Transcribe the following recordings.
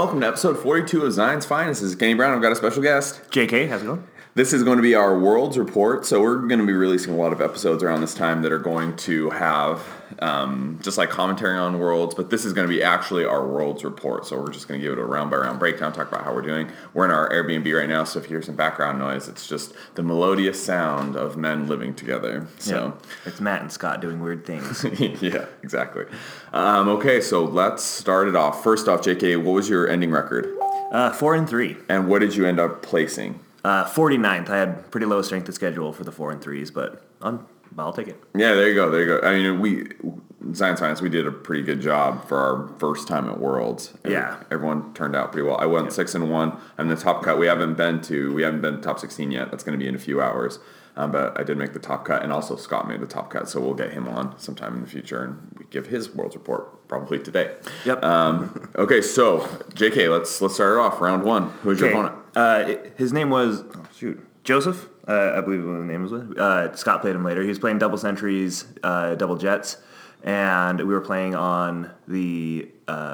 welcome to episode 42 of Zion's Finest. This is Kenny Brown. I've got a special guest. JK, how's it going? This is going to be our Worlds Report. So we're going to be releasing a lot of episodes around this time that are going to have just like commentary on Worlds. But this is going to be actually our Worlds Report. So we're just going to give it a round-by-round breakdown, talk about how we're doing. We're in our Airbnb right now, so if you hear some background noise, it's just the melodious sound of men living together. So it's Matt and Scott doing weird things. Yeah, exactly. Okay, so let's start it off. First off, JK, what was your ending record? 4-3. And what did you end up placing? 49th. I had pretty low strength of schedule for the 4-3s, but I'll take it. Yeah, there you go. I mean, Zion's Finest, we did a pretty good job for our first time at Worlds. Everyone turned out pretty well. I went 6-1. I'm the top cut. We haven't been to top 16 yet. That's going to be in a few hours. But I did make the top cut, and also Scott made the top cut, so we'll get him on sometime in the future, and we give his Worlds Report probably today. Yep. Okay, so JK, let's start it off. Round one. Who's your opponent? His name was Joseph. I believe what the name was. Scott played him later. He was playing double centuries, double jets, and we were playing on the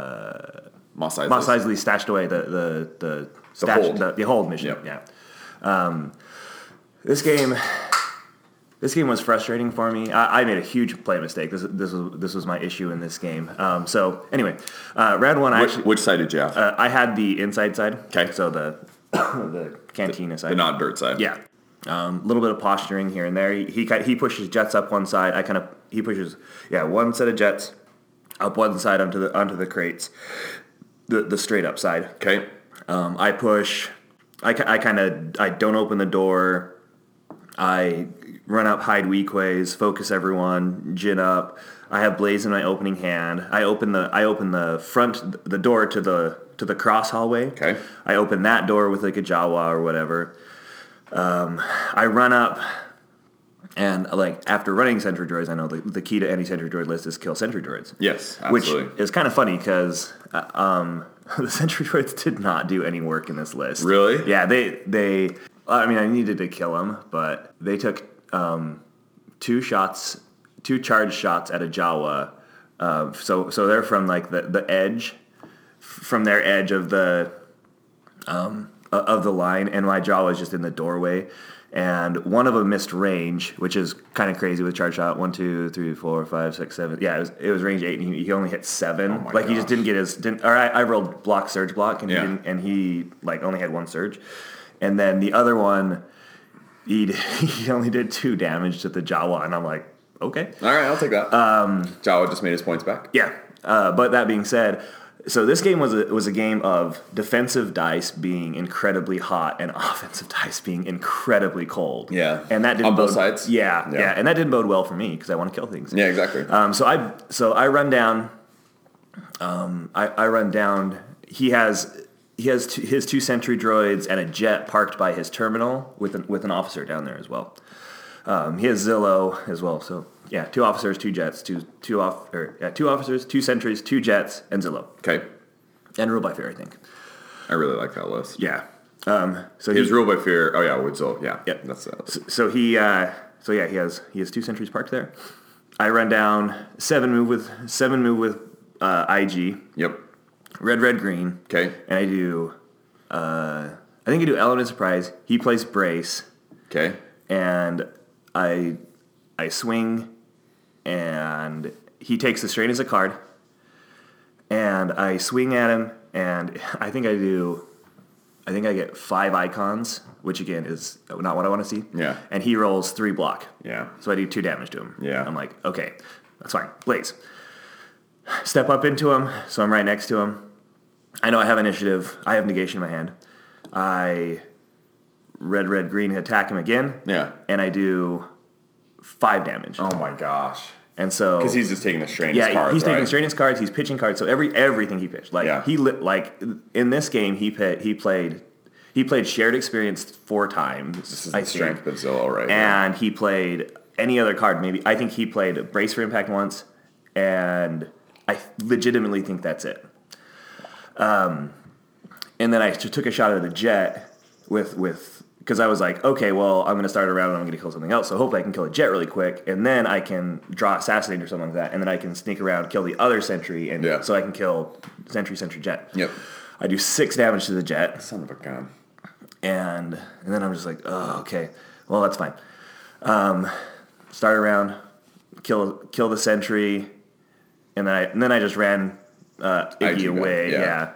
Mos Eisley stashed away the hold mission. Yep. Yeah. This game was frustrating for me. I made a huge play mistake. This was my issue in this game. So anyway, round one. Which side did you have? I had the inside side. Okay. So the cantina side. The not dirt side. Yeah. A little bit of posturing here and there. He pushes jets up one side. He pushes one set of jets up one side onto the crates. The straight up side. Okay. I push. I don't open the door. I run up, hide weak ways, focus everyone, gin up. I have Blaze in my opening hand. I open the door to the cross hallway. Okay. I open that door with like a Jawa or whatever. I run up, and like after running sentry droids, I know the key to any sentry droid list is kill sentry droids. Yes, absolutely. Which is kind of funny because the sentry droids did not do any work in this list. Really? Yeah, they. I mean, I needed to kill them, but they took two charged shots at a Jawa. So they're from like the edge, from their edge of the line, and my Jawa is just in the doorway. And one of them missed range, which is kind of crazy with charge shot. 1, 2, 3, 4, 5, 6, 7. Yeah, it was range 8, and he only hit 7. Oh my He just didn't get his. I rolled surge block, and he like only had one surge. And then the other one, he only did 2 damage to the Jawa, and I'm like, okay. All right, I'll take that. Jawa just made his points back. Yeah, but that being said, so this game was a game of defensive dice being incredibly hot and offensive dice being incredibly cold. Yeah, and that didn't on both sides. Yeah, and that didn't bode well for me because I want to kill things. Yeah, exactly. So I run down. I run down. He has his 2 sentry droids and a jet parked by his terminal with an officer down there as well. He has Zillow as well. So yeah, 2 officers, 2 jets, 2 officers, 2 sentries, 2 jets, and Zillow. Okay. And Rule by Fear, I think. I really like that list. Yeah. So his Rule by Fear. Oh yeah, with Zillow. Yeah. Yep. That's so he has 2 sentries parked there. I run down 7 move with IG. Yep. Red, green. Okay. And I do, I think I do Element of Surprise. He plays Brace. Okay. And I swing, and he takes the strain as a card. And I swing at him, and I think I get 5 icons, which again is not what I want to see. Yeah. And he rolls 3 block. Yeah. So I do 2 damage to him. Yeah. I'm like, okay, that's fine. Blaze. Step up into him, so I'm right next to him. I know I have initiative. I have negation in my hand. I red, green attack him again. Yeah. And I do 5 damage. Oh my gosh. And so because he's just taking the strain as cards. Yeah, he's taking right? the strain as cards. He's pitching cards. So everything he pitched. In this game he played shared experience 4 times. This is the strength of Zillow, right? And he played any other card. Maybe I think he played Brace for Impact once, and I legitimately think that's it. And then I took a shot at the jet with because I was like, okay, well, I'm going to start a round and I'm going to kill something else, so hopefully I can kill a jet really quick, and then I can draw Assassinate or something like that, and then I can sneak around, kill the other sentry, and so I can kill sentry jet. Yep. I do 6 damage to the jet. Son of a gun. And then I'm just like, oh, okay. Well, that's fine. Start around, kill the sentry, and then I just ran Iggy away. Yeah.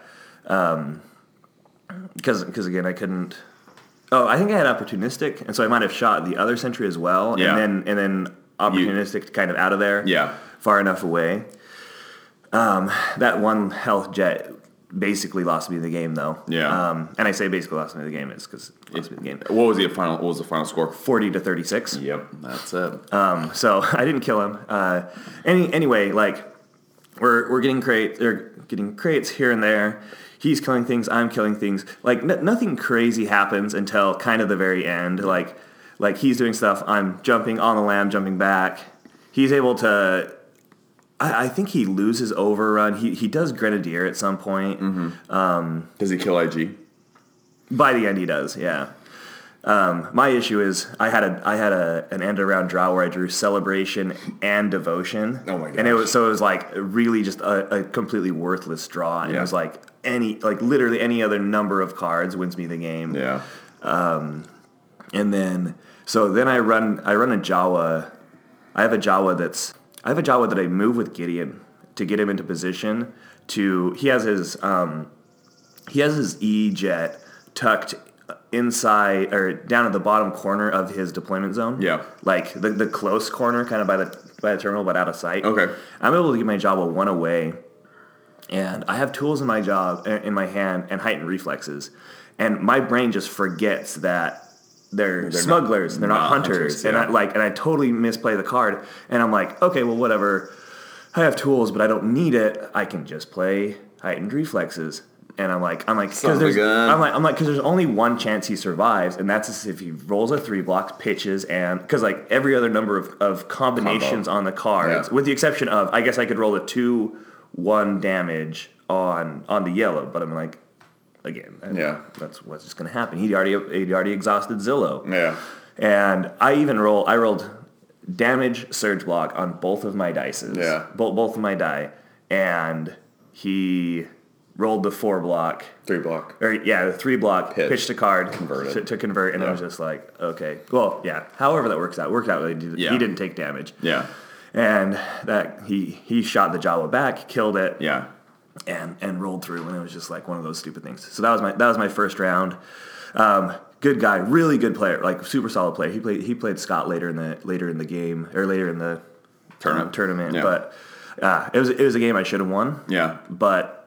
Because again, I couldn't. Oh, I think I had opportunistic, and so I might have shot the other sentry as well. Yeah. And then opportunistic kind of out of there. Yeah. Far enough away. That 1 health jet basically lost me the game, though. Yeah. And I say basically lost me the game is because it lost me the game. What was the final score? 40-36. Yep, that's it. So I didn't kill him. Anyway, like we're getting crates here and there. He's killing things. I'm killing things. Like nothing crazy happens until kind of the very end. Like he's doing stuff. I'm jumping on the lamb, jumping back. He's able to. I think he loses overrun. He does grenadier at some point. Mm-hmm. Does he kill IG? By the end, he does. Yeah. My issue is I had an end around draw where I drew celebration and devotion. Oh my gosh. And it was like really just a completely worthless draw. And it was like literally any other number of cards wins me the game. Yeah. And then I run a Jawa. I have a Jawa that I move with Gideon to get him into position he has his E-jet tucked inside or down at the bottom corner of his deployment zone. Yeah. Like the close corner kind of by the terminal but out of sight. Okay. I'm able to get my Jawa 1 away, and I have tools in my hand and heightened reflexes. And my brain just forgets that they're smugglers, they're not hunters. Yeah. And I totally misplay the card, and I'm like, okay, well, whatever. I have tools, but I don't need it. I can just play heightened reflexes. And I'm like, because there's only one chance he survives, and that's if he rolls a 3-block, pitches, and because like every other number of combinations on the cards, with the exception of, I guess I could roll a 2-1 damage on the yellow, but I'm like, again, that's what's just gonna happen. He'd already exhausted Zillow. Yeah, and I rolled damage surge block on both of my dices. Yeah, both of my die, and he rolled the 4-block. 3-block. Or, yeah, the 3-block, pitched a card to convert, and I was just like, okay. Well, yeah, however that worked out. He didn't take damage. Yeah. And that he shot the Jawa back, killed it. Yeah. And rolled through, and it was just like one of those stupid things. So that was my first round. Good guy, really good player, like super solid player. He played Scott later in the game, or later in the tournament. Yeah. But it was a game I should have won. Yeah. But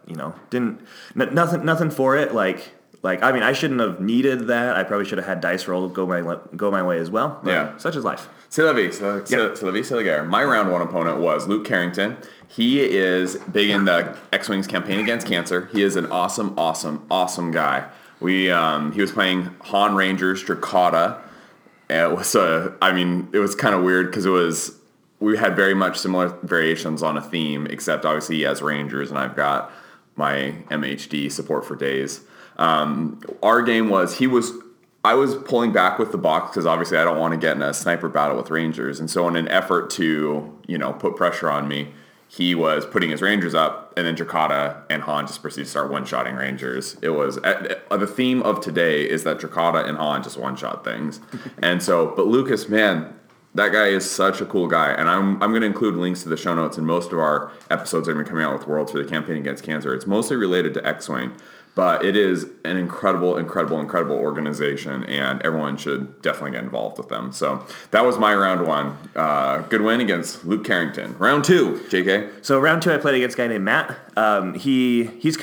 nothing for it. Like I mean, I shouldn't have needed that. I probably should have had dice roll go my way as well. But such is life. C'est la vie, c'est la guerre. My round 1 opponent was Luke Carrington. He is big in the X-Wings campaign against Cancer. He is an awesome guy. He was playing Han Rangers Dracata. It was kind of weird because we had very much similar variations on a theme, except obviously he has Rangers and I've got my MHD support for days. Our game was I was pulling back with the box because obviously I don't want to get in a sniper battle with Rangers, and so in an effort to put pressure on me, he was putting his Rangers up, and then Dracata and Han just proceeded to start one-shotting Rangers. It was the theme of today is that Dracata and Han just one-shot things, and so but Lucas, man, that guy is such a cool guy, and I'm going to include links to the show notes in most of our episodes that are going to be coming out with Worlds for the campaign against Cancer. It's mostly related to X-Wing, but it is an incredible organization, and everyone should definitely get involved with them. So that was my round 1. Good win against Luke Carrington. Round 2, JK. So round 2, I played against a guy named Matt. He's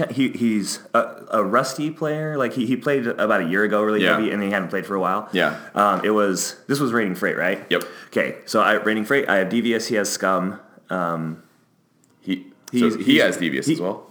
a rusty player. Like he played about a year ago, really heavy, and he hadn't played for a while. Yeah. This was Raining Freight, right? Yep. Okay. So Raining Freight. I have Devious. He has Scum. He has Devious as well.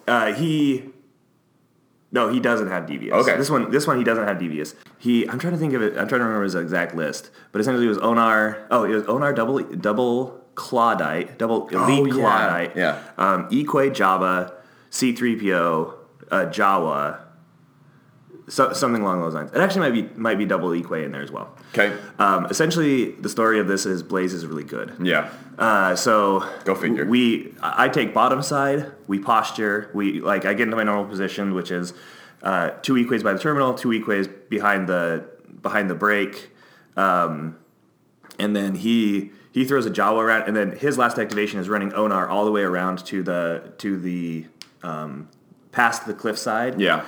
No, he doesn't have Devious. Okay. This one he doesn't have Devious. I'm trying to think of it. I'm trying to remember his exact list. But essentially it was Onar. Oh, it was Onar double Clawdite, double elite Clawdite. Yeah. Equay Jabba, C-3PO, Jawa. So, something along those lines. It actually might be double Equay in there as well. Okay. Essentially, the story of this is Blaze is really good. Yeah. So go figure. I take bottom side. We posture. I get into my normal position, which is 2 weak ways by the terminal, 2 weak ways behind the break, and then he throws a Jawa around, and then his last activation is running Onar all the way around to the past the cliffside. Yeah.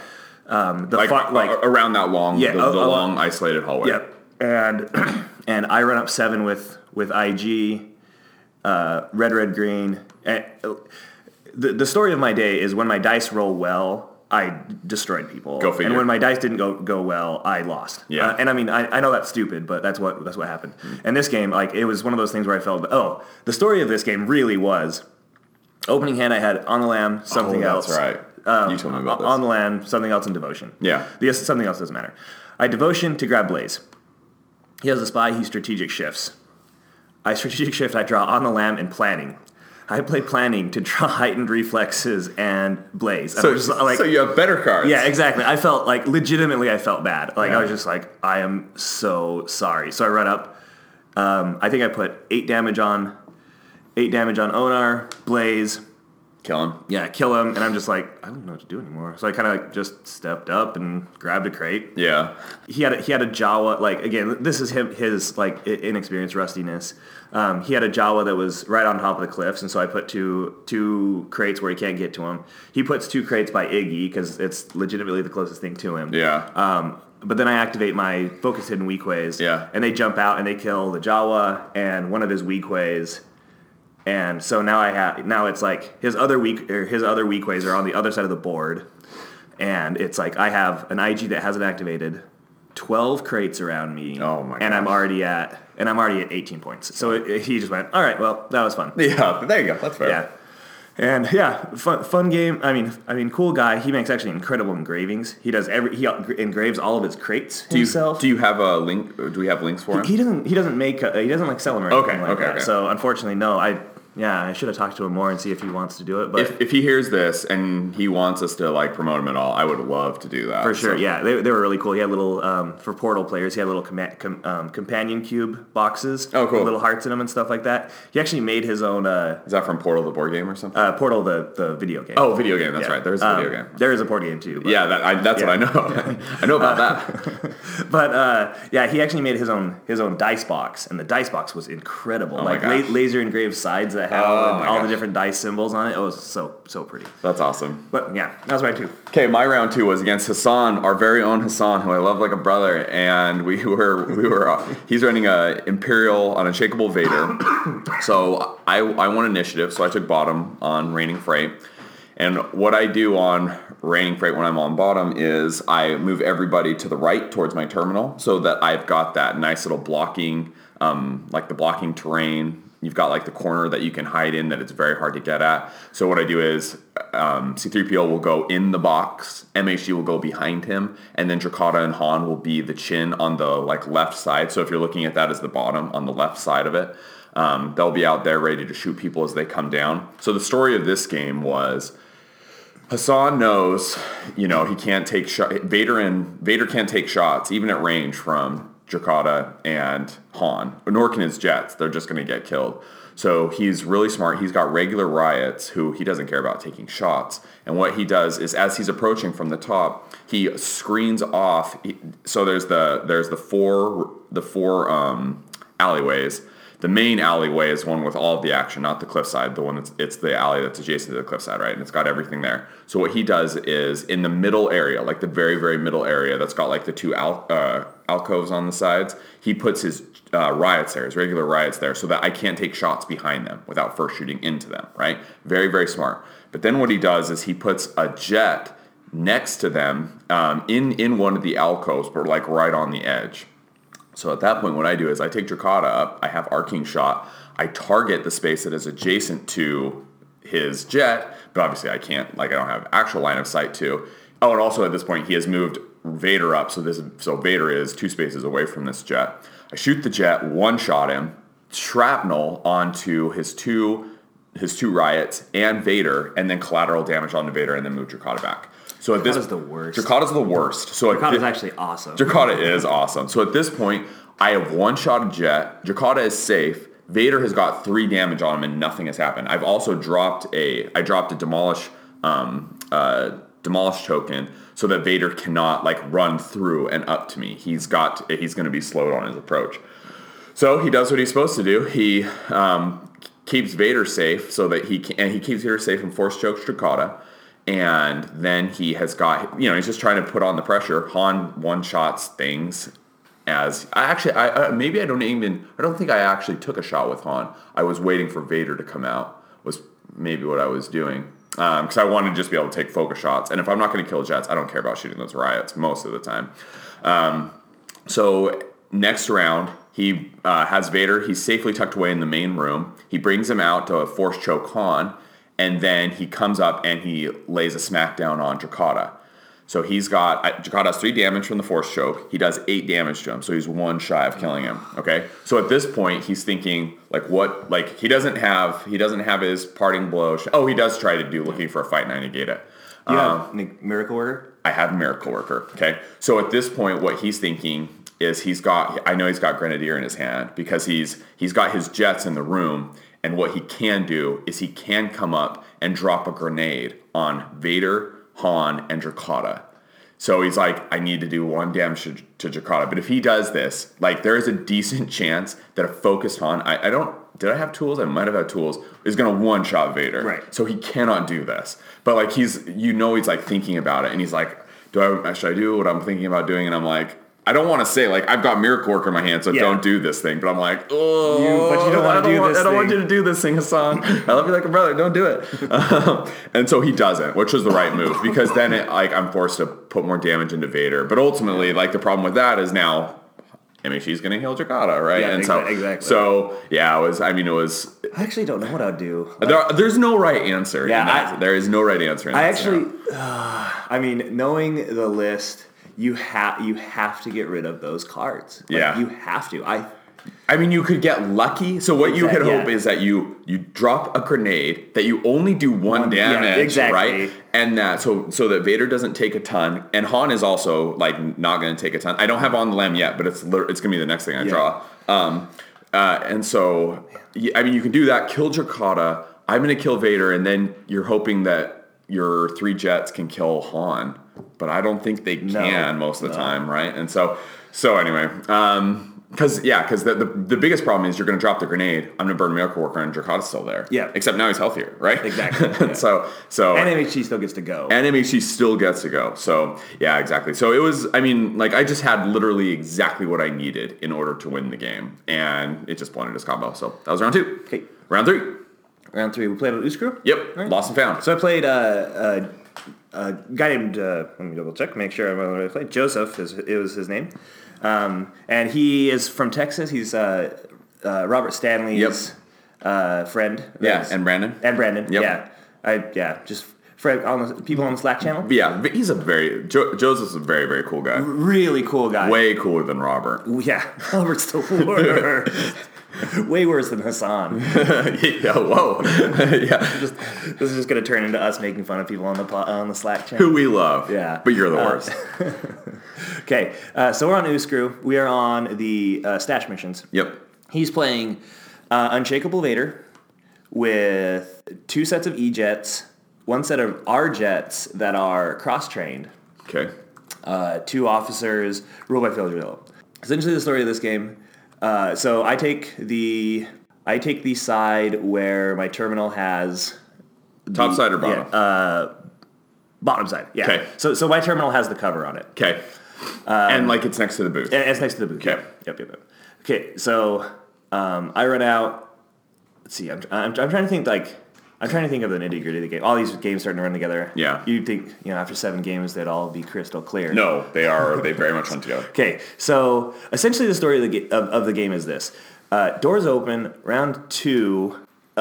Around that long, the long isolated hallway. Yep. And I run up 7 with IG, red, green. And the story of my day is when my dice roll well, I destroyed people. Go figure. And when my dice didn't go well, I lost. Yeah. And I mean, I know that's stupid, but that's what happened. And this game, like, it was one of those things where I felt, the story of this game really was opening hand. I had On the Lam, something else. That's right. You told me about this. On the Lam, something else, and Devotion. Yeah. Something else doesn't matter. I had Devotion to grab Blaze. He has a spy. He strategic shifts. I strategic shift. I draw On the Lam and Planning. I play Planning to draw Heightened Reflexes and Blaze. So you have better cards. Yeah, exactly. I felt like, legitimately, I felt bad. Like, I was just like, I am so sorry. So I run up. I think I put 8 damage on Onar, Blaze. Kill him. Yeah, kill him. And I'm just like, I don't know what to do anymore. So I kind of just stepped up and grabbed a crate. Yeah. He had a Jawa, like, again, this is his like inexperienced rustiness. He had a Jawa that was right on top of the cliffs, and so I put two crates where he can't get to him. He puts 2 crates by Iggy because it's legitimately the closest thing to him. Yeah. But then I activate my Focus Hidden Weak Ways. Yeah. And they jump out and they kill the Jawa and one of his Weak Ways. And so now it's like his other weak ways are on the other side of the board, and it's like I have an IG that hasn't activated, 12 crates around me. Oh my! And I'm already at 18 points. So he just went, all right, well, that was fun. Yeah, there you go. That's fair. Yeah. And fun game. I mean, cool guy. He makes actually incredible engravings. He engraves all of his crates himself. Do you have a link? Do we have links for him? He doesn't like sell them or anything like that. Okay. So unfortunately, no. I should have talked to him more and see if he wants to do it. But if he hears this and he wants us to like promote him at all, I would love to do that. For sure, yeah. They were really cool. He had little, for Portal players, he had little companion cube boxes. Oh, cool. With little hearts in them and stuff like that. He actually made his own... is that from Portal, the board game or something? Portal, the video game. Oh, video game. That's right. There's a video game. There is a board game too. But, that's what I know. I know about that. But he actually made his own dice box, and the dice box was incredible. Laser engraved sides that had all the different dice symbols on it. It was so pretty. That's awesome. But yeah, that was round 2. Okay, my round 2 was against Hassan, our very own Hassan, who I love like a brother, and we were he's running a Imperial Unshakable Vader. So I won initiative, so I took bottom on Reigning Freight. And what I do on Reigning Freight when I'm on bottom is I move everybody to the right towards my terminal so that I've got that nice little blocking, like the blocking terrain. You've got like the corner that you can hide in that it's very hard to get at. So what I do is C-3PO will go in the box, MHD will go behind him, and then Drakata and Han will be the chin on the like left side. So if you're looking at that as the bottom on the left side of it, they'll be out there ready to shoot people as they come down. So the story of this game was Hassan knows, he can't take shots. Vader can't take shots even at range from Drakata and Han, nor can his jets. They're just going to get killed. So he's really smart. He's got regular riots who he doesn't care about taking shots. And what he does is, as he's approaching from the top, he screens off. So there's the four alleyways. The main alleyway is one with all of the action, not the cliffside. The one it's the alley that's adjacent to the cliffside, right? And it's got everything there. So what he does is in the middle area, like the very, very middle area that's got like the 2 alcoves on the sides, he puts his riots there, his regular riots there, so that I can't take shots behind them without first shooting into them, right? Very, very smart. But then what he does is he puts a jet next to them in one of the alcoves, but like right on the edge. So at that point, what I do is I take Drakata up, I have Arcing Shot, I target the space that is adjacent to his jet, but obviously I can't, I don't have actual line of sight to. Oh, and also at this point, he has moved Vader up, so Vader is 2 spaces away from this jet. I shoot the jet, one-shot him, shrapnel onto his two riots and Vader, and then collateral damage onto Vader, and then move Drakata back. So Drakata's the worst. Drakata's the worst. So Drakata's actually awesome. Drakata is awesome. So at this point, I have one-shot a jet. Drakata is safe. Vader has got 3 damage on him, and nothing has happened. I've also dropped a Demolish demolish token so that Vader cannot like run through and up to me. He's going to be slowed on his approach. So he does what he's supposed to do. He keeps Vader safe so that he keeps Vader safe and force chokes Drakata. And then he has got, he's just trying to put on the pressure. Han one-shots things as... I don't think I actually took a shot with Han. I was waiting for Vader to come out, was maybe what I was doing. Because I wanted to just be able to take focus shots. And if I'm not going to kill jets, I don't care about shooting those riots most of the time. So next round, he has Vader. He's safely tucked away in the main room. He brings him out to force choke Han. And then he comes up and he lays a smackdown on Drakata. So Drakata has 3 damage from the force choke. He does 8 damage to him, so he's 1 shy of killing him. Okay, so at this point he's thinking he doesn't have his parting blow. He does try to do looking for a fight and I negate it. You have Miracle Worker? I have Miracle Worker. Okay, so at this point what he's thinking is I know he's got Grenadier in his hand because he's got his jets in the room. And what he can do is he can come up and drop a grenade on Vader, Han, and Drakata. So he's like, I need to do 1 damage to Drakata. But if he does this, there is a decent chance that a focused Han, did I have tools? I might have had tools, is going to one-shot Vader. Right. So he cannot do this. But he's thinking about it. And he's like, should I do what I'm thinking about doing? And I'm like, I don't want to say, I've got Miracle Worker in my hand, so don't do this thing. But I'm like, but you don't want to do this thing. I don't want you to do this thing, Hassan. I love you like a brother. Don't do it. And so he doesn't, which was the right move. Because then I'm forced to put more damage into Vader. But ultimately, the problem with that is now MHE's going to heal Drakata, right? Yeah, and exactly. So, yeah, it was... I actually don't know what I'd do. There's no right answer. Yeah, there is no right answer. Knowing the list... You have to get rid of those cards. You have to. You could get lucky. So what you could hope is that you drop a grenade that you only do 1 damage, right? And that so that Vader doesn't take a ton, and Han is also not going to take a ton. I don't have On the Lam yet, but it's going to be the next thing I draw. And so you can do that. Kill Drakata. I'm going to kill Vader, and then you're hoping that your 3 jets can kill Han. But I don't think they can most of the time, right? And so anyway, because the biggest problem is you're going to drop the grenade. I'm going to burn Miracle Worker, and Drakata's still there. Yeah. Except now he's healthier, right? Exactly. Yeah. so and MHC still gets to go. And MHC still gets to go. So yeah, exactly. So it was. I just had literally exactly what I needed in order to win the game, and it just blended his combo. So that was round 2. Okay. Round 3. Round 3. We played on Uskrew? Yep. Right. Lost and found. So I played a guy named, let me double check, make sure I'm on the right play. Joseph was his name. And he is from Texas. He's Robert Stanley's friend. Yeah, and Brandon. Yep. Yeah. Just people on the Slack channel. Yeah, he's Joseph's a very, very cool guy. Really cool guy. Way cooler than Robert. Yeah, Robert's the worst. Way worse than Hassan. Yeah, whoa. Yeah. This is just going to turn into us making fun of people on the Slack channel. Who we love. Yeah. But you're the worst. Okay, so we're on Uskrew. We are on the stash missions. Yep. He's playing Unshakable Vader with 2 sets of E-Jets, 1 set of R-Jets that are cross-trained. Okay. 2 officers, ruled by Phil Drillo. Essentially the story of this game... so I take the side where my terminal has top side or bottom? Yeah, bottom side. Yeah. Okay. So my terminal has the cover on it. Okay. And it's next to the booth. And it's next to the booth. Okay. Yep. Okay. So I run out. Let's see. I'm trying to think I'm trying to think of the nitty gritty of the game. All these games starting to run together. Yeah. You'd think, after 7 games, they'd all be crystal clear. No, they are. They very much run together. Okay, so essentially the story of the game is this: doors open, round 2.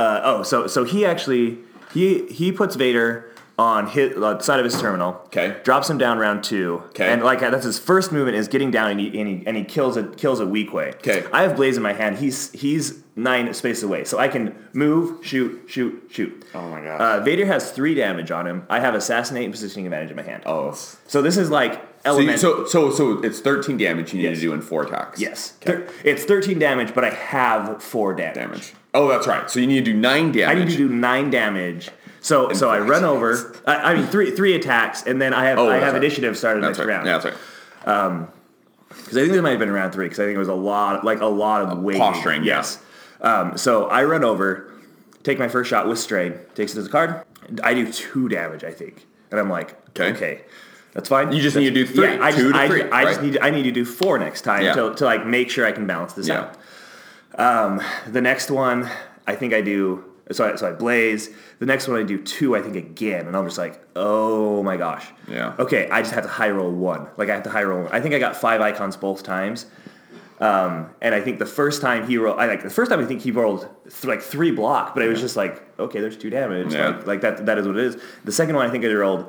So he actually he puts Vader on his side of his terminal. Okay. Drops him down round 2. Okay. And that's his first movement is getting down and he kills a weak way. Okay. I have Blaze in my hand. He's 9 spaces away, so I can move, shoot. Oh my gosh. Vader has 3 damage on him. I have Assassinate and Positioning Advantage in my hand. Oh. So this is elemental. So it's 13 damage you need to do in 4 attacks. Yes. Okay. It's 13 damage, but I have 4 damage. Oh, that's right. So you need to do 9 damage. I need to do 9 damage. So I run over. I mean, three attacks, and then I have initiative started next round. Yeah, that's right. Because I think this might have been round 3. Because I think it was a lot of waiting. Posturing. Yes. So I run over, take my first shot with Strain. Takes it as a card. I do 2 damage, I think, and I'm like, okay. That's fine. You just need to do 3. Yeah, 2 to 3. I need to do 4 next time to like make sure I can balance this out. The next one, I think I do. So I blaze. The next one I do 2, I think, again, and I'm just like, oh my gosh. Yeah. Okay, I just have to high roll 1. Like I have to high roll 1. I think I got 5 icons both times. And I think the first time he rolled, I think he rolled 3 block, but it was just like, okay, there's 2 damage. Yeah. Like that is what it is. The second one, I think I rolled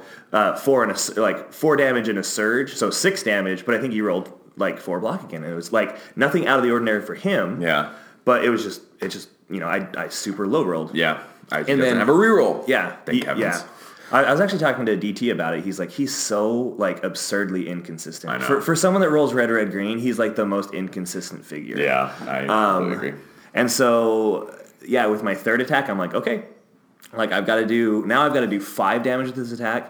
4 damage and a surge, so 6 damage, but I think he rolled like 4 block again. It was like nothing out of the ordinary for him. Yeah. But it just I super low rolled. Yeah. And then have a reroll. Yeah. Thank heavens. Yeah. I was actually talking to DT about it. He's like, he's so like absurdly inconsistent. I know. For someone that rolls red, green, he's like the most inconsistent figure. Yeah, I totally agree. And so, yeah, with my 3rd attack, I'm like, okay, like I've got to do 5 damage with this attack.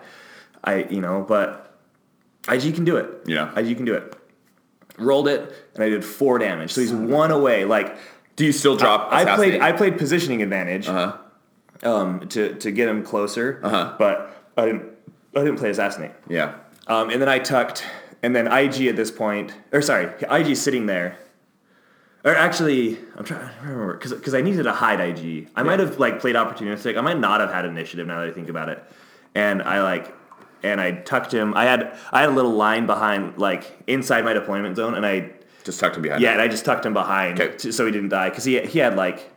But IG can do it. Yeah. IG can do it. Rolled it, and I did 4 damage. So he's 1 away. Like, do you still drop? I played positioning advantage. To get him closer, but I didn't play assassinate. Yeah. And then I tucked, and then IG at this point, IG sitting there. Or actually, I'm trying to remember because I needed to hide IG. I might have like played opportunistic. I might not have had initiative now that I think about it. And I tucked him. I had a little line behind like inside my deployment zone, and I just tucked him behind. Yeah, and I just tucked him behind so he didn't die because he had like.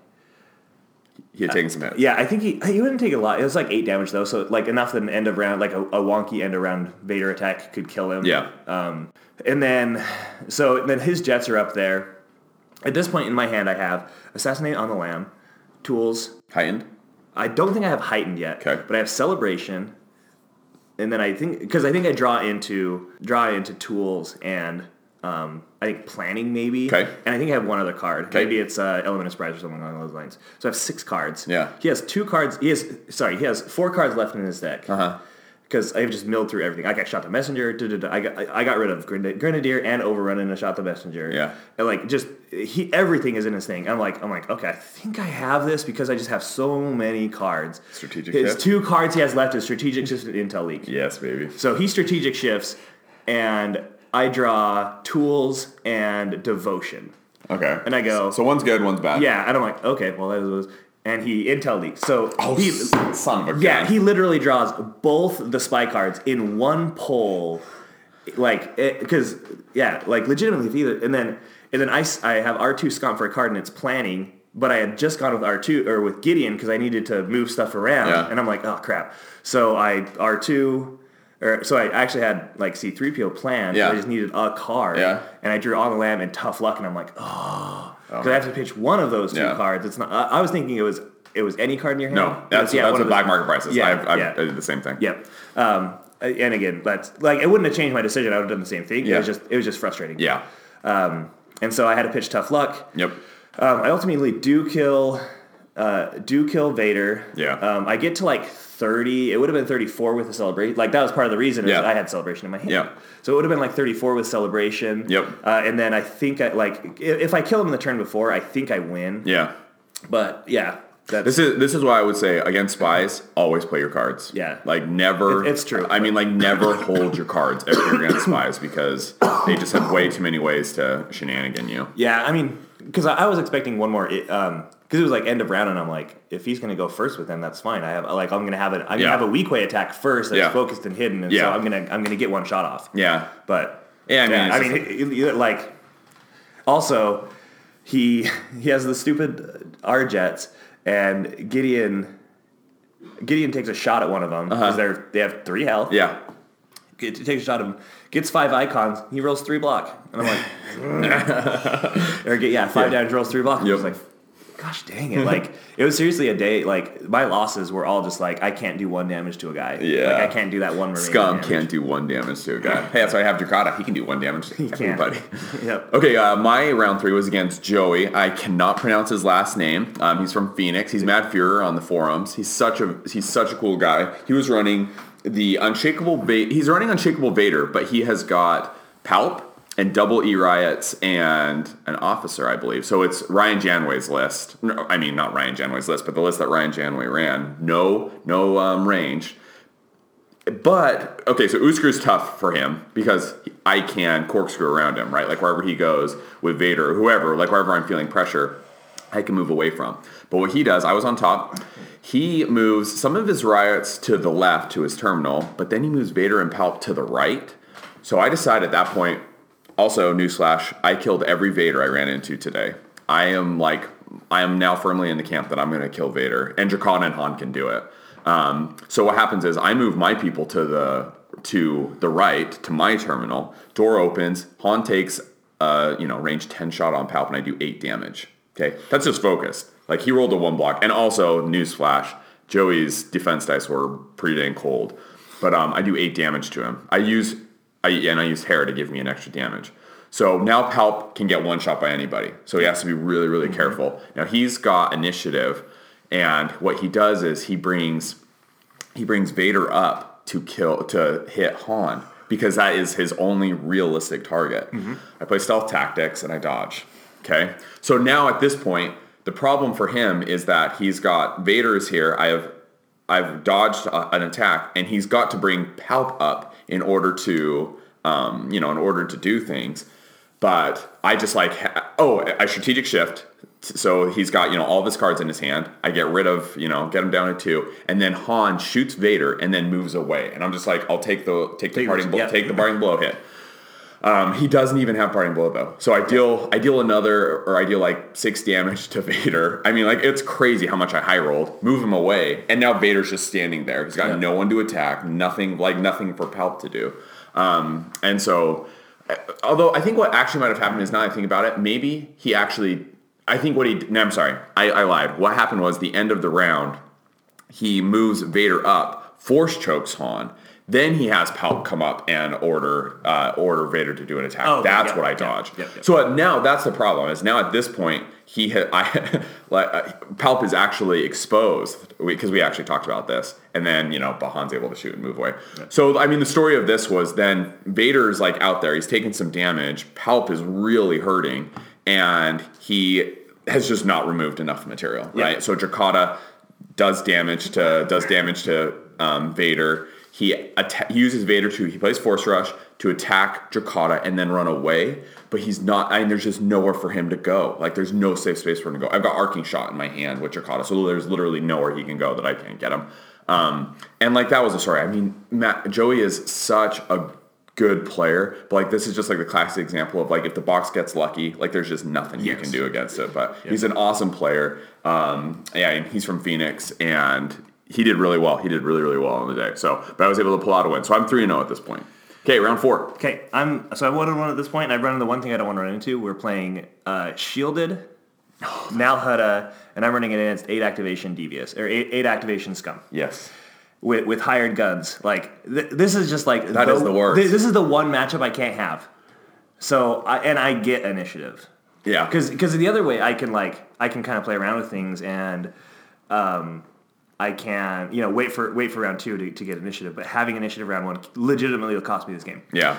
He had taken some hits. Yeah, I think he wouldn't take a lot. It was like 8 damage though, so like enough that an end of round, like a wonky end of round Vader attack could kill him. Yeah. And then his jets are up there. At this point in my hand, I have Assassinate on the Lamb, Tools. Heightened? I don't think I have Heightened yet. Okay. But I have Celebration, and then I think I draw into Tools and. I think Planning maybe. Okay. And I think I have one other card. Okay. Maybe it's Element of Surprise or something along those lines. So I have 6 cards. Yeah. He has 2 cards. He has 4 cards left in his deck. Because I've just milled through everything. I got Shot the Messenger. I got rid of Grenadier and Overrun and a Shot the Messenger. Yeah. And like everything is in his thing. I'm like, okay, I think I have this because I just have so many cards. Strategic His shift? 2 cards he has left is Strategic Shift and Intel Leak. Yes, baby. So he strategic shifts, and I draw Tools and Devotion. Okay. And I go... So one's good, one's bad. Yeah, and I'm like, okay, well, that was... And he Intel leaks. So he... Son of a gun. Yeah, he literally draws both the spy cards in one pull. Like, because, legitimately, if either... And then I have R2 scomp for a card, and it's Planning, but I had just gone with R2, or with Gideon, because I needed to move stuff around. Yeah. And I'm like, oh, crap. So I R2... So I actually had like C-3PO planned. Yeah. I just needed a card. Yeah. And I drew On the Lamb and Tough Luck, and I'm like, because I have to pitch one of those 2 cards. It's not. I was thinking it was any card in your hand. No, that's what black market price is. Yeah, I did the same thing. Yep. And again, that's like it wouldn't have changed my decision. I would have done the same thing. Yeah. It was just frustrating. Yeah. And so I had to pitch Tough Luck. Yep. I ultimately do kill Vader. Yeah. I get to like 30. It would have been 34 with the Celebration. Like that was part of the reason is I had Celebration in my hand. Yeah. So it would have been like 34 with Celebration. Yep. And then I think if I kill him in the turn before, I think I win. Yeah. But yeah. This is why I would say against spies, always play your cards. Yeah. Like never. It's true. I mean, like never hold your cards if you're against spies because they just have way too many ways to shenanigan you. Yeah. I mean, because I was expecting one more. Because it was like end of round, and I'm like, if he's going to go first with him, that's fine. I'm going to have a weak way attack first that's focused and hidden, and so I'm gonna get one shot off. Yeah, but yeah, also he has the stupid R jets, and Gideon takes a shot at one of them because they have 3 health. Yeah, takes a shot at him, gets 5 icons, he rolls 3 block, and I'm like, 5 damage, rolls 3 block. Yep. Like, gosh dang it. Like, it was seriously a day, like, my losses were all just like, I can't do 1 damage to a guy. Yeah. Like, I can't do that one remaining Scum damage. can't do 1 damage to a guy. Hey, that's why I have Dracata. He can do 1 damage to everybody. Yep. Okay, my round 3 was against Joey. I cannot pronounce his last name. He's from Phoenix. He's Mad Führer on the forums. He's such a cool guy. He was running the Unshakable He's running Unshakable Vader, but he has got Palp and double E Riots and an officer, I believe. So it's Ryan Janway's list. No, I mean, not Ryan Janway's list, but the list that Ryan Janway ran. No range. But, okay, so Uskar's tough for him because I can corkscrew around him, right? Like wherever he goes with Vader or whoever, like wherever I'm feeling pressure, I can move away from. But what he does, I was on top. He moves some of his riots to the left to his terminal, but then he moves Vader and Palp to the right. So I decided at that point, also, newsflash, I killed every Vader I ran into today. I am now firmly in the camp that I'm going to kill Vader, and Dracana and Han can do it. So what happens is I move my people to the right, to my terminal. Door opens, Han takes range 10 shot on Palp, and I do 8 damage. Okay, that's just focused. Like, he rolled a 1 block. And also, newsflash, Joey's defense dice were pretty dang cold. But I do 8 damage to him. I use Hera to give me an extra damage. So now Palp can get 1 shot by anybody. So he has to be really, really careful. Now he's got initiative, and what he does is he brings Vader up to hit Han, because that is his only realistic target. Mm-hmm. I play stealth tactics and I dodge. Okay? So now at this point, the problem for him is that he's got Vader's here. I've dodged an attack, and he's got to bring Palp up in order to do things. But I just I strategic shift. So he's got, all of his cards in his hand. I get rid of, get him down to 2, and then Han shoots Vader and then moves away. And I'm just like, I'll take the parting blow hit. He doesn't even have parting blow though. So I deal 6 damage to Vader. I mean, it's crazy how much I high rolled, move him away, and now Vader's just standing there. He's got no one to attack, nothing for Palp to do. And so, although I think what actually might have happened is, now that I think about it, maybe he actually, I'm sorry, I lied. What happened was, the end of the round, he moves Vader up, force chokes Han. Then he has Palp come up and order Vader to do an attack. Oh, that's what I dodge. So now that's the problem. Is now at this point Palp is actually exposed, because we actually talked about this. And then but Han's able to shoot and move away. Yeah. So I mean, the story of this was, then Vader's out there. He's taking some damage. Palp is really hurting, and he has just not removed enough material. Right. Yeah. So Dracata does damage to Vader. He uses Vader he plays Force Rush to attack Dracata and then run away, but he's not, there's just nowhere for him to go. There's no safe space for him to go. I've got Arcing Shot in my hand with Dracata, so there's literally nowhere he can go that I can't get him. And that was the story. I mean, Joey is such a good player, but this is just the classic example of if the box gets lucky, there's just nothing you can do against it. But he's an awesome player. And he's from Phoenix, and he did really well. He did really, really well on the day. But I was able to pull out a win. So I'm 3-0 at this point. Okay, round 4. Okay, I 1-1 at this point, and I've run into the one thing I don't want to run into. We're playing Shielded, Nalhutta, and I'm running it against 8 activation Devious, or 8 activation Scum. Yes. With hired guns. This is just that is the worst. This is the one matchup I can't have. So, I get initiative. Yeah. Because the other way, I can kind of play around with things, and I can, wait for round 2 to get initiative, but having initiative round 1 legitimately will cost me this game. Yeah.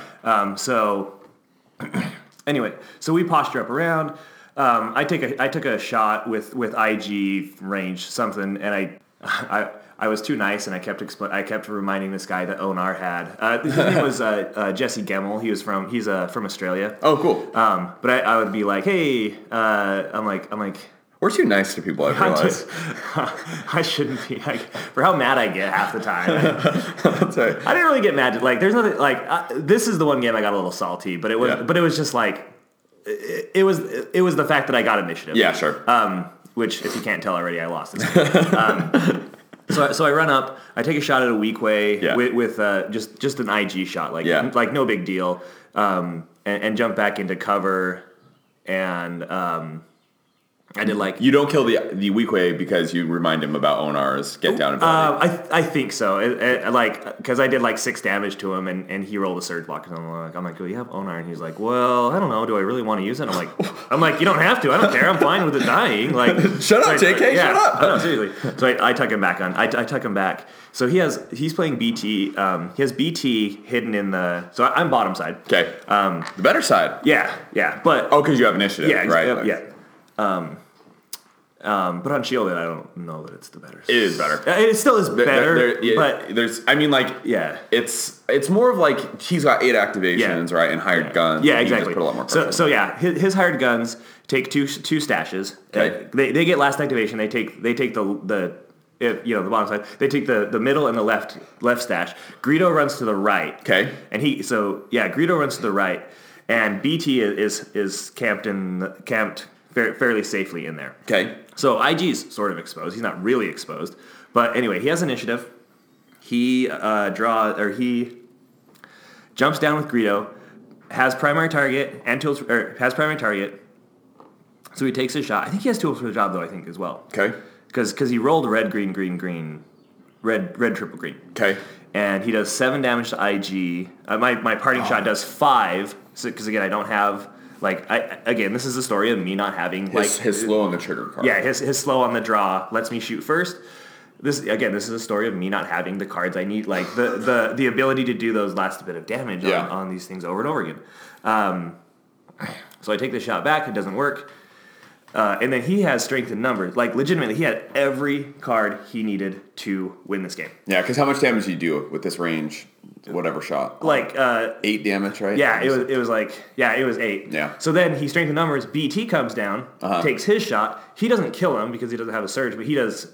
Anyway, so we posture up around. I took a shot with IG range something, and I was too nice, and I kept reminding this guy that Onar had. His name was Jesse Gemmel. He's from Australia. Oh, cool. But I would be like, hey, I'm like. We're too nice to people, I realize. I shouldn't be. For how mad I get half the time. That's right. I didn't really get mad. There's nothing. This is the one game I got a little salty, but it was. Yeah. But it was just it was the fact that I got initiative. Yeah, sure. Which, if you can't tell already, I lost this. So I run up. I take a shot at a weak way with just an IG shot, no big deal, and jump back into cover, and I did like... You don't kill the weak way because you remind him about Onar's get down ability. I think so. Because I did like 6 damage to him, and he rolled a surge block. And I'm like, oh, you have Onar, and he's like, well, I don't know. Do I really want to use it? I'm like, you don't have to. I don't care. I'm fine with it dying. Like, shut up, JK. Yeah, shut up. No, seriously. So I tuck him back on. I tuck him back. So he's playing BT. He has BT hidden in the. So I'm bottom side. Okay. The better side. Yeah. But because you have initiative. Yeah. Right. Yeah. But on Shielded, I don't know that it's the better. It is better. It still is better, but there's. I mean, like, yeah, it's more of like he's got 8 activations, right, and hired guns. Yeah, exactly. Put a lot more so yeah, his hired guns take two stashes. Okay. They get last activation. They take the the bottom side. They take the middle and the left stash. Greedo runs to the right. Okay. And Greedo runs to the right, and BT is camped fairly safely in there. Okay. So IG's sort of exposed. He's not really exposed, but anyway, he has initiative. He he jumps down with Greedo, has primary target and tools, has primary target. So he takes a shot. I think he has tools for the job though. I think as well. Okay. Because he rolled red, green, green, green, red, triple green. Okay. And he does 7 damage to IG. My parting shot does 5. Because again, I don't have. This is the story of me not having his slow on the trigger card. Yeah, his slow on the draw lets me shoot first. This is a story of me not having the cards I need, like the ability to do those last bit of damage on these things over and over again. So I take the shot back, it doesn't work. And then he has strength in numbers. Like, legitimately, he had every card he needed to win this game. Yeah, because how much damage do you do with this range, whatever shot? 8 damage, right? Yeah, it was 8. Yeah. So then he strength in numbers. BT comes down, takes his shot. He doesn't kill him because he doesn't have a surge, but he does.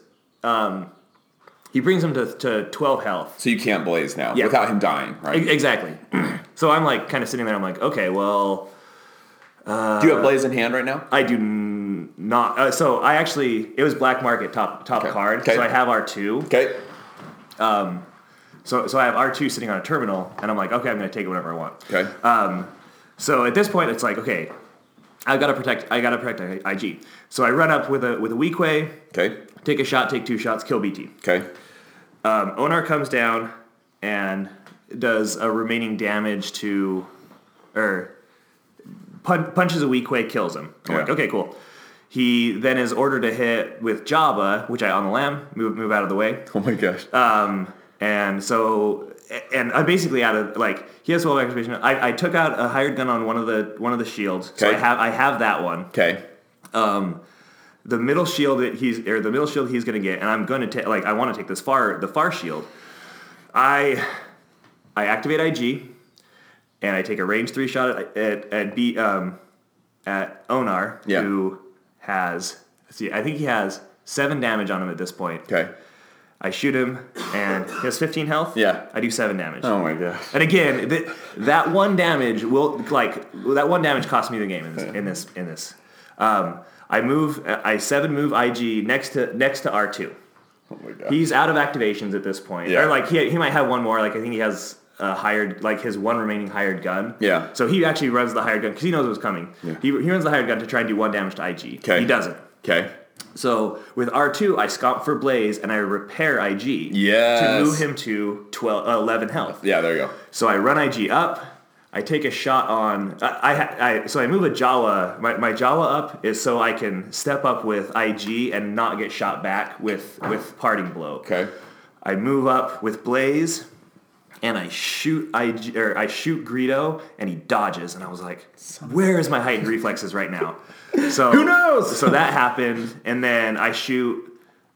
He brings him to 12 health. So you can't blaze now without him dying, right? Exactly. So I'm like kind of sitting there. I'm like, okay, well. Do you have blaze in hand right now? I do not. So I actually, it was black market top card. Okay. So I have R2. Okay. So I have R2 sitting on a terminal, and I'm like, okay, I'm going to take it whenever I want. Okay. So at this point, it's like, okay, I gotta protect IG. So I run up with a weak way. Okay. Take a shot, take 2 shots, kill BT. Okay. Onar comes down and does a remaining damage to, punches a weak way, kills him. I'm like, okay, cool. He then is ordered to hit with Jabba, which I on the lam move out of the way. Oh my gosh. And I'm basically out of he has 12 activation. I took out a hired gun on one of the shields, so I have that one. Okay. The middle shield he's gonna get, and I'm gonna take I want to take the far shield. I activate IG, and I take a range 3 shot at Onar, who has I think he has 7 damage on him at this point. Okay. I shoot him, and he has 15 health. Yeah. I do 7 damage. Oh my gosh. And again, that 1 damage cost me the game in this. I 7 move IG next to R2. Oh my god. He's out of activations at this point. Yeah. Or he might have one more. I think he has hired his 1 remaining hired gun. Yeah. So he actually runs the hired gun because he knows what's coming. Yeah. He runs the hired gun to try and do 1 damage to IG. Okay. He doesn't. Okay. So with R2, I scomp for Blaze and I repair IG. Yes. To move him to 11 health. Yeah, there you go. So I run IG up. I take a shot on. So I move a Jawa. My Jawa up is so I can step up with IG and not get shot back with parting blow. Okay. I move up with Blaze, and I shoot Greedo, and he dodges, and I was like, "Where is my heightened reflexes right now?" So who knows? So that happened, and then I shoot.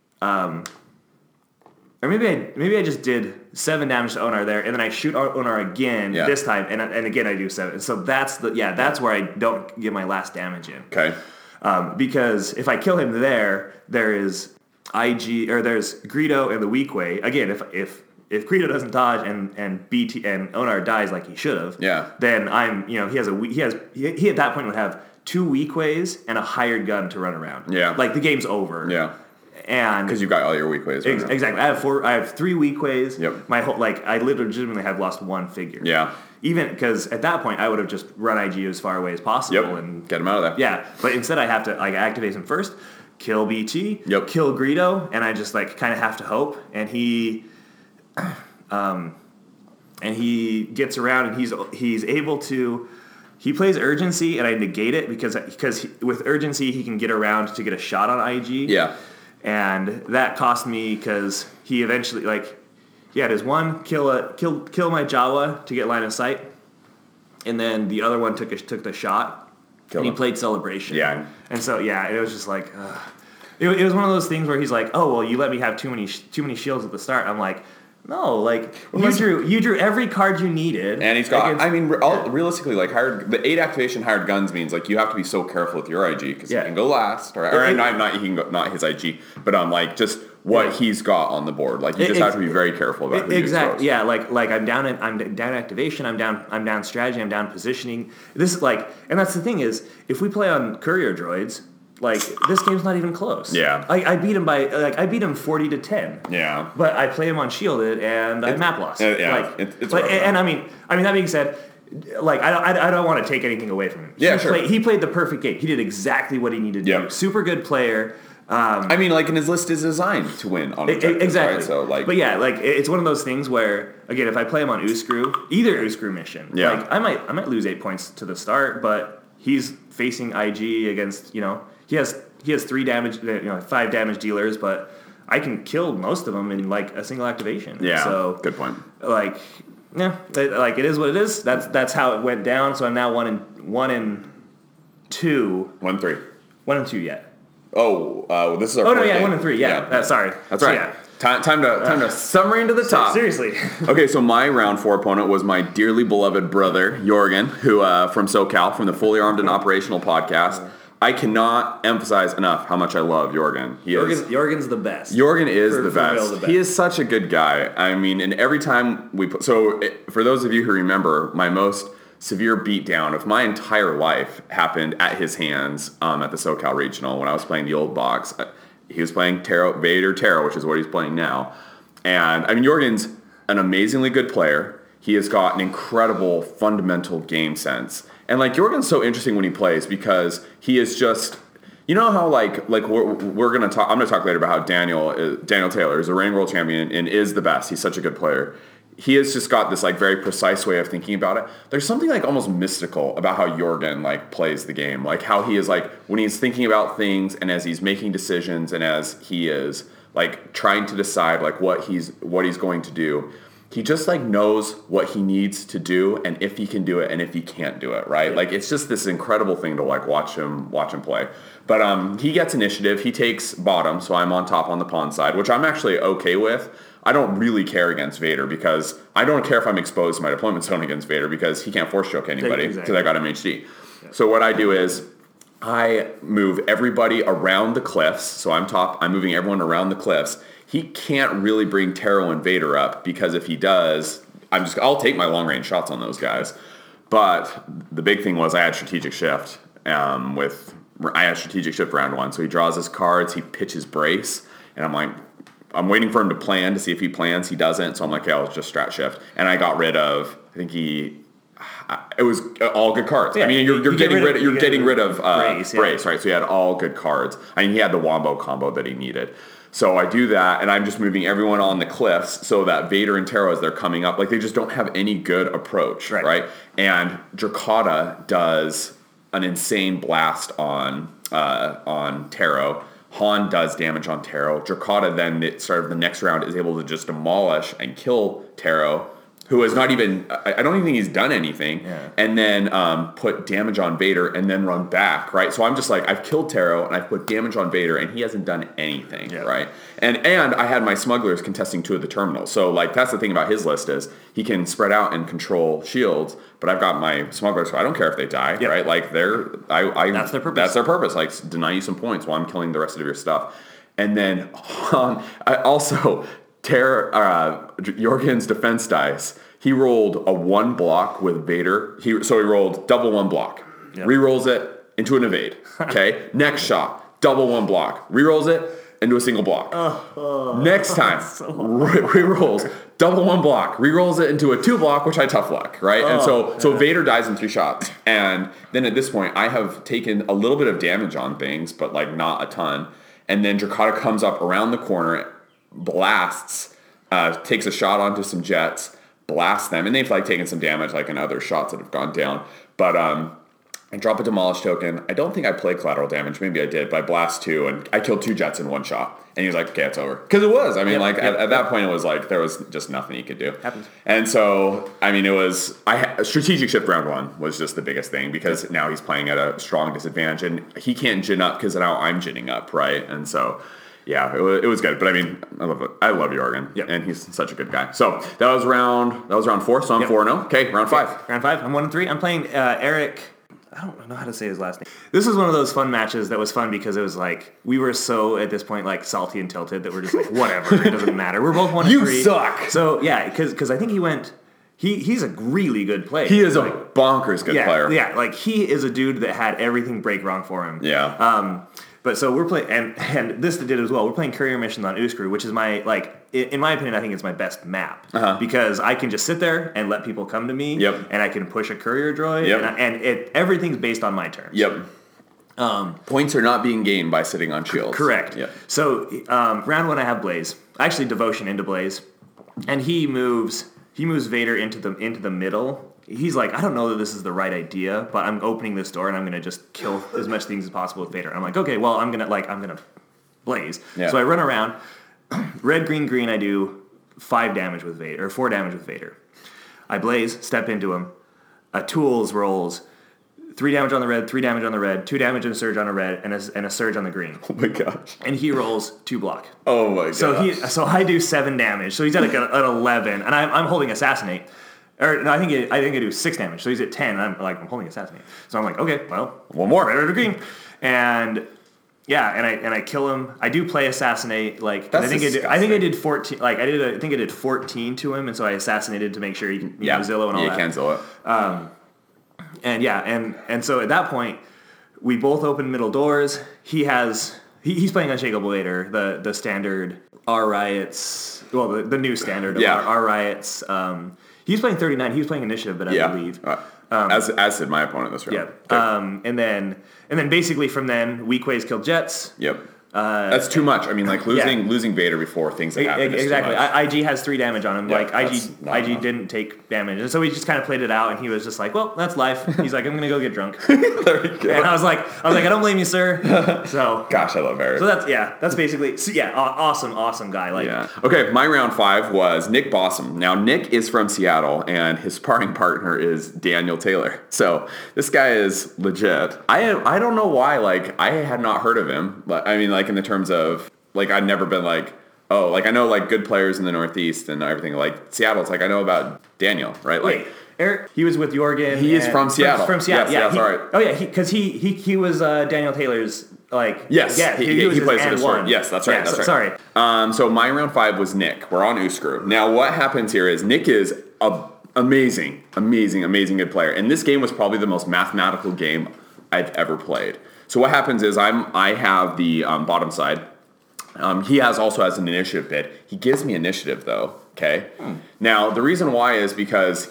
Or maybe I just did 7 damage to Onar there, and then I shoot Onar again this time, and again I do 7. So that's where I don't get my last damage in. Okay. Because if I kill him there is IG or there's Greedo and the weak way. Again, if Greedo doesn't dodge and BT and Onar dies like he should have, then I'm he at that point would have 2 weak ways and a hired gun to run around. Yeah. Like the game's over. Yeah. And because you've got all your weak ways. Exactly. I have 3 weak ways. Yep. My whole I legitimately have lost 1 figure. Yeah. even because at that point I would have just run IG as far away as possible and get him out of there. Yeah, but instead I have to like activate him first, kill BT, kill Greedo, and I just like kind of have to hope. And he gets around and he's able to. He plays urgency, and I negate it because with urgency he can get around to get a shot on IG. Yeah, and that cost me because he eventually he had his one kill my Jawa to get line of sight, and then the other one took the shot. And he played Celebration. Yeah, and so it was just like it was one of those things where he's like, oh well, you let me have too many shields at the start. I'm like, no, like you drew every card you needed, and he's got. Realistically, like the 8 activation hired guns means like you have to be so careful with your IG because he can go last, not his IG, but like just what he's got on the board. Like you just have to be very careful about who exactly. Yeah, like I'm down activation, I'm down strategy, I'm down positioning. This is like, and that's the thing is, if we play on courier droids. Like, this game's not even close. Yeah. I beat him by, I beat him 40-10. Yeah. But I play him on shielded, and I map lost. Yeah. And I mean, that being said, like, I don't want to take anything away from him. Yeah, sure. He played the perfect game. He did exactly what he needed to do. Super good player. I mean, like, and his list is designed to win on objectives, exactly. Right? So, like, but yeah, like it's one of those things where, again, if I play him on either Uskrew mission, like I might lose 8 points to the start, but he's facing IG against, he has 3 damage, 5 damage dealers, but I can kill most of them in like a single activation. Yeah. So good point. Like, yeah, like it is what it is. That's how it went down. So I'm now 1-2. 1-3. 1-2 yet. Oh, this is our. 1-3. Yeah. Sorry. That's right. Yeah. Time to submarine to the top. Seriously. Okay, so my round 4 opponent was my dearly beloved brother Jorgen, who from SoCal, from the Fully Armed and Operational podcast. I cannot emphasize enough how much I love Jorgen. Jorgen's the best. Jorgen is the best. He is such a good guy. I mean, and every time for those of you who remember, my most severe beatdown of my entire life happened at his hands at the SoCal Regional when I was playing the old box. He was playing Vader Tarot, which is what he's playing now. And I mean, Jorgen's an amazingly good player. He has got an incredible fundamental game sense. And like Jorgen's so interesting when he plays because he is just, you know how like we're gonna talk. I'm gonna talk later about how Daniel Taylor is a reigning world champion and is the best. He's such a good player. He has just got this like very precise way of thinking about it. There's something like almost mystical about how Jorgen like plays the game, like how he is like when he's thinking about things and as he's making decisions and as he is like trying to decide like what he's going to do. He just like knows what he needs to do and if he can do it and if he can't do it, right? Like it's just this incredible thing to like watch him play. But he gets initiative. He takes bottom, so I'm on top on the pawn side, which I'm actually okay with. I don't really care against Vader because I don't care if I'm exposed to my deployment zone against Vader because he can't force choke anybody because I got him HD. Yep. So what I do is I move everybody around the cliffs. So I'm top. I'm moving everyone around the cliffs. He can't really bring Taro and Vader up because if he does, I'll take my long range shots on those guys. But the big thing was I had strategic shift round 1. So he draws his cards, he pitches brace, and I'm like, I'm waiting for him to plan to see if he plans. He doesn't, so I'm like, okay, I'll just strat shift. And I got rid of, it was all good cards. Yeah, I mean, you're getting rid of brace, right? So he had all good cards. I mean, he had the Wombo combo that he needed. So I do that, and I'm just moving everyone on the cliffs so that Vader and Taro, as they're coming up, like they just don't have any good approach, right? And Drakata does an insane blast on Taro. Han does damage on Taro. Drakata then, the next round, is able to just demolish and kill Taro, who is not even, I don't even think he's done anything, and then put damage on Vader and then run back, right? So I'm just like, I've killed Taro and I've put damage on Vader and he hasn't done anything, right? And I had my smugglers contesting 2 of the terminals. So like that's the thing about his list is he can spread out and control shields, but I've got my smugglers, so I don't care if they die, right? Like that's their purpose. That's their purpose, like deny you some points while I'm killing the rest of your stuff. And then Jorgen's defense dice, he rolled a 1 block with Vader. So he rolled double 1 block. Rerolls it into an evade. Okay. Next shot, double 1 block. Rerolls it, into a single block. Next time, re-rolls, double one block, re-rolls it into a 2 block, which I tough luck, right? And so Vader dies in 3 shots. And then at this point, I have taken a little bit of damage on things, but like not a ton. And then Drakata comes up around the corner, blasts, takes a shot onto some jets, blasts them, and they've like taken some damage like in other shots that have gone down. But I drop a demolish token. I don't think I played collateral damage. Maybe I did, but I blast 2, and I killed 2 jets in 1 shot. And he was like, okay, it's over. Because it was. I mean, at that point, it was like, there was just nothing he could do. Happens. And so, I mean, it was, strategic shift round 1 was just the biggest thing, because now he's playing at a strong disadvantage, and he can't gin up because now I'm ginning up, right? And so, yeah, it was good. But I mean, I love Jorgen, and he's such a good guy. So that was round 4, so I'm 4-0. Okay, round 5. Round 5, I'm 1-3. I'm playing Eric. I don't know how to say his last name. This was one of those fun matches that was fun because it was like, we were so, at this point, like, salty and tilted that we're just like, whatever, it doesn't matter. We're both 1-3. You suck! So, yeah, because I think he went, he's a really good player. He is a bonkers good player. Yeah, like, he is a dude that had everything break wrong for him. Yeah. But so we're playing, and this did as well, we're playing Courier Missions on Uskru, which is my, like, in my opinion, I think it's my best map. Because I can just sit there and let people come to me, and I can push a courier droid, and everything's based on my terms. Points are not being gained by sitting on shields. Correct. So round 1, I have Blaze. Actually, Devotion into Blaze. And he moves Vader into the middle. He's like, I don't know that this is the right idea, but I'm opening this door and I'm gonna just kill as much things as possible with Vader. And I'm like, okay, well, I'm gonna Blaze. So I run around, red, green, green. I do 5 damage with Vader, or 4 damage with Vader. I Blaze, step into him. A Tools rolls 3 damage on the red, 3 damage on the red, 2 damage and a surge on a red, and a surge on the green. Oh my gosh! And he rolls 2 block. Oh my gosh! So I do 7 damage. So he's at like an 11, and I'm holding Assassinate. Or no, I think I do 6 damage. So he's at 10, and I'm holding Assassinate. So I'm like, okay, well, one more, red or green, and yeah, and I kill him. I do play Assassinate, like I think I did 14. Like I think I did 14 to him, and so I assassinated to make sure he can Zillow and all that. Yeah, you can Zillow. And so at that point, we both open middle doors. He's playing Unshakable Vader, the standard R Riots, well, the new standard of R Riots. He's playing 39. He was playing Initiative, but I believe. As did my opponent this round. And then basically from then, weak ways kill jets. That's too much. I mean, like losing Vader before things that happen. Exactly. IG has 3 damage on him. Like IG didn't take damage, and so we just kind of played it out. And he was just like, "Well, that's life." He's like, "I'm gonna go get drunk." There you go. And I was like, "I don't blame you, sir." So gosh, I love Vader. So that's basically awesome guy. Like Okay, my round 5 was Nick Bossum. Now Nick is from Seattle, and his sparring partner is Daniel Taylor. So this guy is legit. I don't know why. Like I had not heard of him, but I mean, like in the terms of like I'd never been like, oh, like I know like good players in the Northeast and everything. Like Seattle, it's like I know about Daniel, right? Like Eric, he was with Jorgen. He is from Seattle. From Seattle, yes, yeah. All right. Oh yeah, because he was Daniel Taylor's like. Yes, yeah, he plays for the story. Yes, that's right. Yeah, that's right. Sorry. So my round 5 was Nick. We're on Uskru. Now what happens here is Nick is a amazing good player, and this game was probably the most mathematical game I've ever played. So what happens is I have the bottom side. He also has an initiative bid. He gives me initiative though. Okay. Now the reason why is because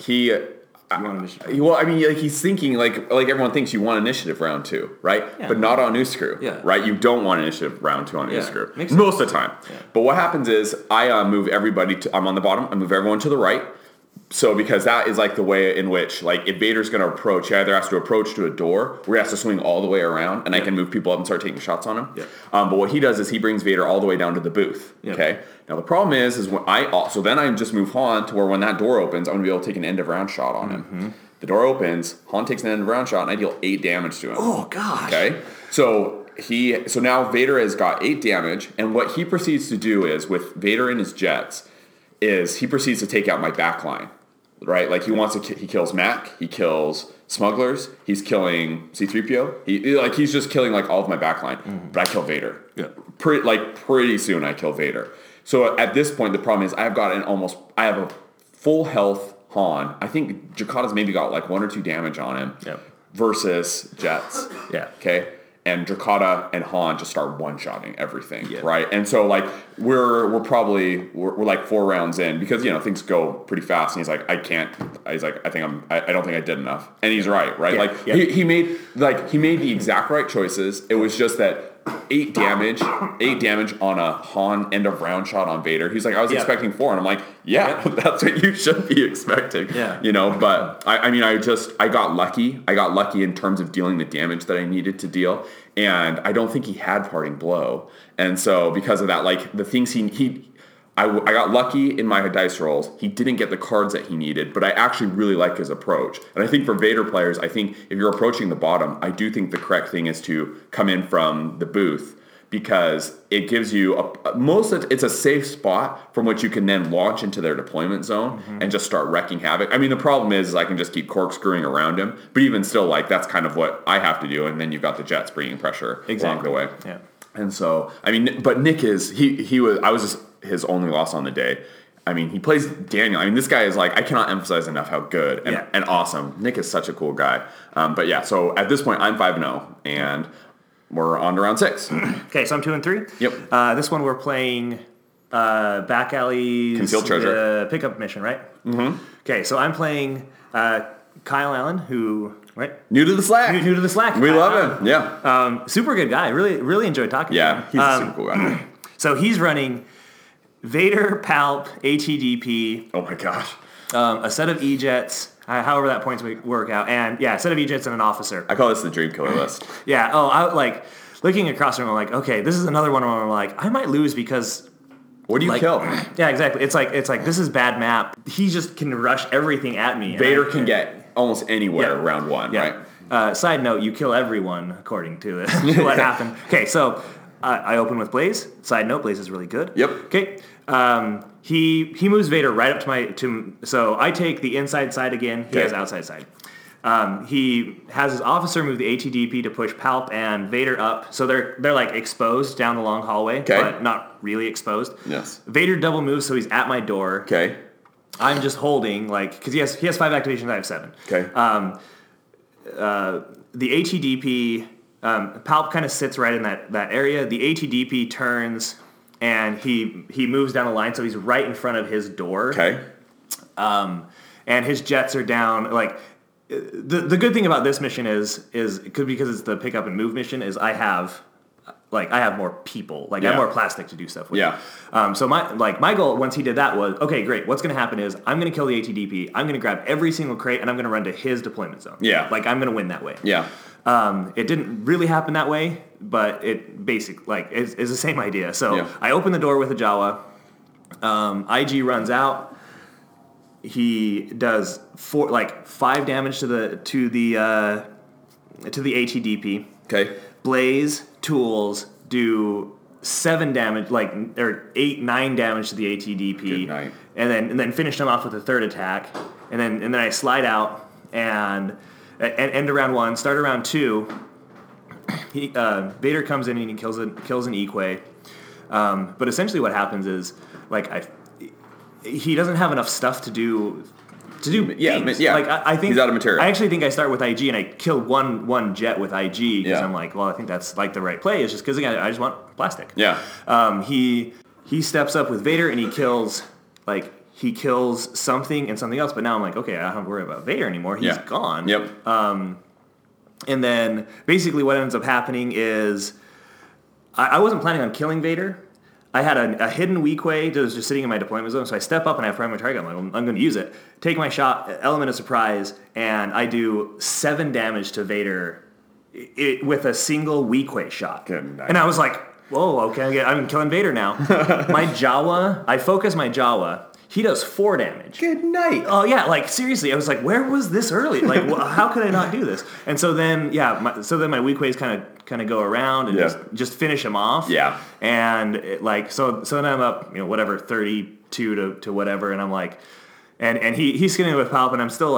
well, I mean, like he's thinking like everyone thinks you want initiative round 2, right? Yeah. But not on Uskru, right? You don't want initiative round 2 on Uskru most of the time. Yeah. But what happens is I move everybody to. I'm on the bottom. I move everyone to the right. So because that is like the way in which like if Vader's going to approach, he either has to approach to a door or he has to swing all the way around, and I can move people up and start taking shots on him. But what he does is he brings Vader all the way down to the booth. Okay. Now the problem is when so then I just move Han to where when that door opens, I'm going to be able to take an end of round shot on him. The door opens, Han takes an end of round shot, and I deal 8 damage to him. Oh gosh. Okay. So now Vader has got 8 damage, and what he proceeds to do is with Vader and his jets is he proceeds to take out my back line. Right, like he kills Mac, he kills smugglers, he's killing C-3PO. He's just killing like all of my backline. But I kill Vader. Yeah, pretty soon I kill Vader. So at this point, the problem is I have a full health Han. I think Drakata's maybe got like 1 or 2 damage on him. Versus jets. Yeah. Okay. and Drakata and Han just start one-shotting everything, right? And so like we're like 4 rounds in because things go pretty fast, and he's like, I don't think I did enough, and he's right, he made the exact right choices. It was just that 8 damage on a Han end of round shot on Vader. He's like, I was expecting 4, and I'm like, that's what you should be expecting. But I got lucky. I got lucky in terms of dealing the damage that I needed to deal, and I don't think he had parting blow. And so because of that, like the things I got lucky in my dice rolls. He didn't get the cards that he needed, but I actually really like his approach. And I think for Vader players, I think if you're approaching the bottom, I do think the correct thing is to come in from the booth, because it gives you it's a safe spot from which you can then launch into their deployment zone and just start wrecking havoc. I mean, the problem is I can just keep corkscrewing around him, but even still, like that's kind of what I have to do. And then you've got the jets bringing pressure along the way. Yeah. And so, I mean, but Nick is I was just his only loss on the day. I mean, he plays Daniel. I mean, this guy is like, I cannot emphasize enough how good and awesome. Nick is such a cool guy. But yeah, so at this point, I'm 5-0, and we're on to round 6. Okay, so I'm 2 and 3. Yep. This one we're playing Back Alley's Concealed Treasure pickup mission, right? Mm-hmm. Okay, so I'm playing Kyle Allen, who... Right? New to the Slack. New to the Slack. We love him. Yeah. Super good guy. Really enjoyed talking to him. Yeah, he's a super cool guy. So he's running Vader, Palp, ATDP. Oh my gosh. A set of E-Jets, however that points work out. And a set of E-Jets and an officer. I call this the dream killer list. Yeah. Oh, I like looking across the room, I'm like, okay, this is another one where I'm like, I might lose because... What do you kill? Yeah, exactly. It's like this is bad map. He just can rush everything at me. Vader can get almost anywhere round 1, right? Side note, you kill everyone according to what happened. Okay, so I open with Blaze. Side note, Blaze is really good. Yep. Okay. He moves Vader right up so I take the inside side again. He has outside side. He has his officer move the ATDP to push Palp and Vader up, so they're like exposed down the long hallway, but not really exposed. Yes. Vader double moves, so he's at my door. Okay. I'm just holding because he has 5 activations. I have 7. Okay. The ATDP Palp kind of sits right in that area. The ATDP turns and he moves down the line, so he's right in front of his door. Okay. And his jets are down. Like the good thing about this mission is because it's the pick up and move mission is I have more people. I have more plastic to do stuff with. Yeah. So my goal once he did that was, okay, great. What's going to happen is I'm going to kill the ATDP. I'm going to grab every single crate and I'm going to run to his deployment zone. Yeah. I'm going to win that way. Yeah. It didn't really happen that way, but it basically is the same idea. So I open the door with a Jawa. IG runs out. He does 5 damage to the ATDP. Okay. Blaze tools do 7 damage, or 8-9 damage to the ATDP. Good night. And then finish him off with a 3rd attack, and then I slide out and end of round 1, start of round 2. Vader comes in and he kills an Equay. But essentially what happens is he doesn't have enough stuff to do things. I think he's out of material. I actually think I start with IG and I kill one jet with IG because I'm like, well, I think that's the right play. It's just because again, I just want plastic. Yeah. He steps up with Vader and he kills something and something else. But now I'm like, okay, I don't have to worry about Vader anymore. He's gone. Yep. And then basically what ends up happening is I wasn't planning on killing Vader. I had a hidden Weequay that was just sitting in my deployment zone, so I step up and I find my target. I'm like, I'm going to use it. Take my shot, element of surprise, and I do 7 damage to Vader with a single Weequay shot. Good night. And I was like, whoa, okay, I'm killing Vader now. My Jawa, I focus my Jawa. He does 4 damage. Good night. Oh yeah, seriously, I was like, where was this early? How could I not do this? And so then, my Weequays kind of go around and just finish him off. Yeah. And so then I'm up, 32 to whatever, and I'm like, and he's skinning with Palp, and I'm still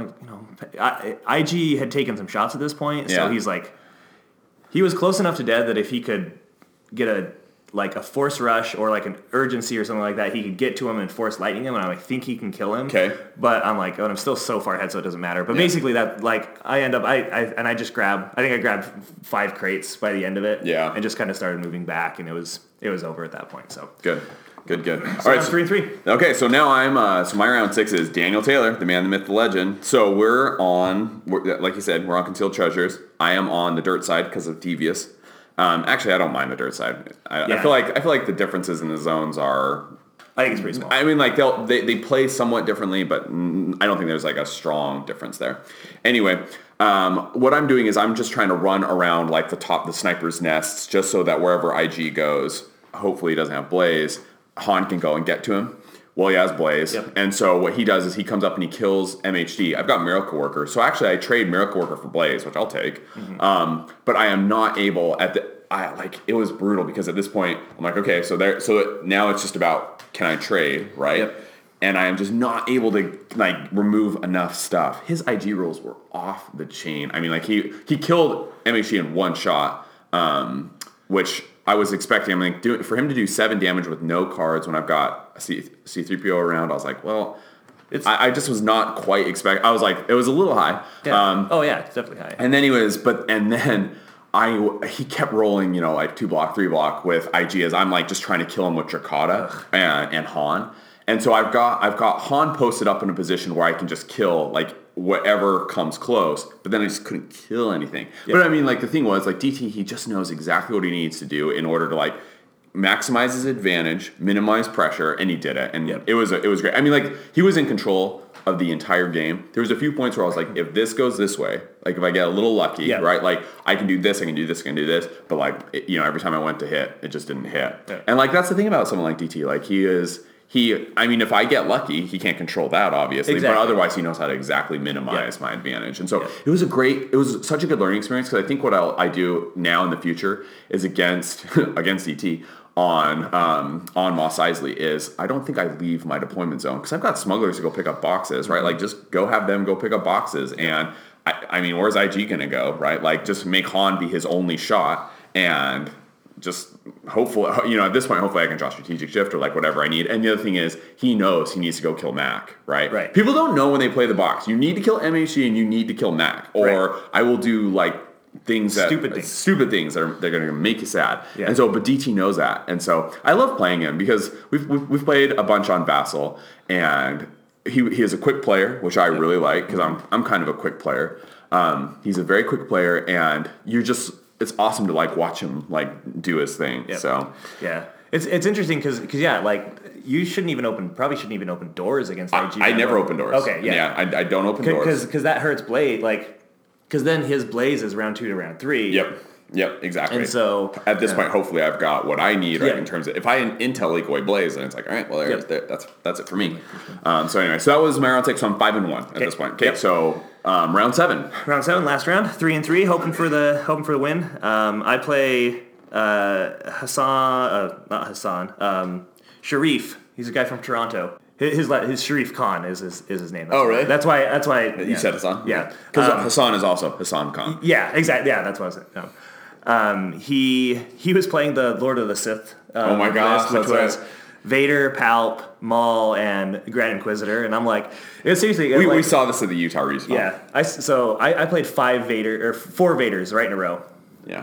IG had taken some shots at this point, so he's he was close enough to dead that if he could get a like a force rush or like an urgency or something like that, he could get to him and force lightning him, and I think he can kill him. Okay. But I'm like, I'm still so far ahead, so it doesn't matter. But basically, that like I end up I just grabbed 5 crates by the end of it. Yeah. And just kind of started moving back, and it was over at that point. So Good. All right, 3-3. Okay, so now so my round 6 is Daniel Taylor, the man, the myth, the legend. So we're like you said, we're on Concealed Treasures. I am on the dirt side because of Devious. Actually, I don't mind the dirt side. I feel like the differences in the zones are. I think it's pretty small. I mean, like they play somewhat differently, but I don't think there's like a strong difference there. Anyway, what I'm doing is I'm just trying to run around like the sniper's nests, just so that wherever IG goes, hopefully he doesn't have Blaze, Han can go and get to him. Well, he has Blaze, and so what he does is he comes up and he kills MHD. I've got Miracle Worker, so actually I trade Miracle Worker for Blaze, which I'll take. But I am not able it was brutal because at this point I'm like, okay, so now it's just about can I trade, right? Yep. And I am just not able to like remove enough stuff. His IG rolls were off the chain. I mean, like he killed MHD in one shot, which I was expecting. I'm like, for him to do 7 damage with no cards when I've got a C3PO around, I was like, well, I just was not quite expecting. I was like, it was a little high. Yeah. It's definitely high. And then he kept rolling, like 2 block, 3 block with IG as I'm like just trying to kill him with Drakata and Han. And so I've got Han posted up in a position where I can just kill like whatever comes close, but then I just couldn't kill anything. Yep. But I mean, like the thing was like DT, he just knows exactly what he needs to do in order to like maximize his advantage, minimize pressure, and he did it. And it was great. I mean, like he was in control of the entire game. There was a few points where I was like, if this goes this way, like if I get a little lucky, right? Like I can do this, I can do this, I can do this. But like, every time I went to hit, it just didn't hit. Yeah. And like, that's the thing about someone like DT. Like I mean, if I get lucky, he can't control that, obviously. Exactly. But otherwise, he knows how to exactly minimize my advantage. And so it was such a good learning experience because I think what I do now in the future is against DT on Mos Eisley is I don't think I leave my deployment zone because I've got smugglers to go pick up boxes, right? Like just go have them go pick up boxes. And I mean, where's IG going to go, right? Like just make Han be his only shot and just hopefully, at this point, hopefully I can draw strategic shift or like whatever I need. And the other thing is he knows he needs to go kill Mac, right? Right. People don't know when they play the box. You need to kill MHC and you need to kill Mac, or I will do like stupid things that they're going to make you sad. Yeah. And so, but DT knows that, and so I love playing him because we've played a bunch on Vassal, and he is a quick player, which I really like because I'm kind of a quick player. He's a very quick player, and it's awesome to like watch him like do his thing. Yep. So it's interesting because like you probably shouldn't even open doors against IG. I never open doors. Okay, yeah, I don't open doors because that hurts Blade. Like because then his Blaze is round 2 to round 3. Yep, exactly. And so at this point, hopefully, I've got what I need in terms of if I intel Ecoy Blaze, then it's like, all right, well, that's it for me. So anyway, so that was my round 6. So I'm 5-1 at this point. Okay, so round 7. Round 7, last round, 3-3, hoping for the win. I play Sharif. He's a guy from Toronto. His Sharif Khan is his name. Really? That's why you said Hassan. Yeah, because Hassan is also Hassan Khan. Yeah, exactly. Yeah, that's what I was saying. He was playing the Lord of the Sith. Oh my gosh, which was Vader, Palp, Maul, and Grand Inquisitor, and I'm like, seriously. We saw this at the Utah respawn. Yeah, I played 4 Vaders right in a row. Yeah.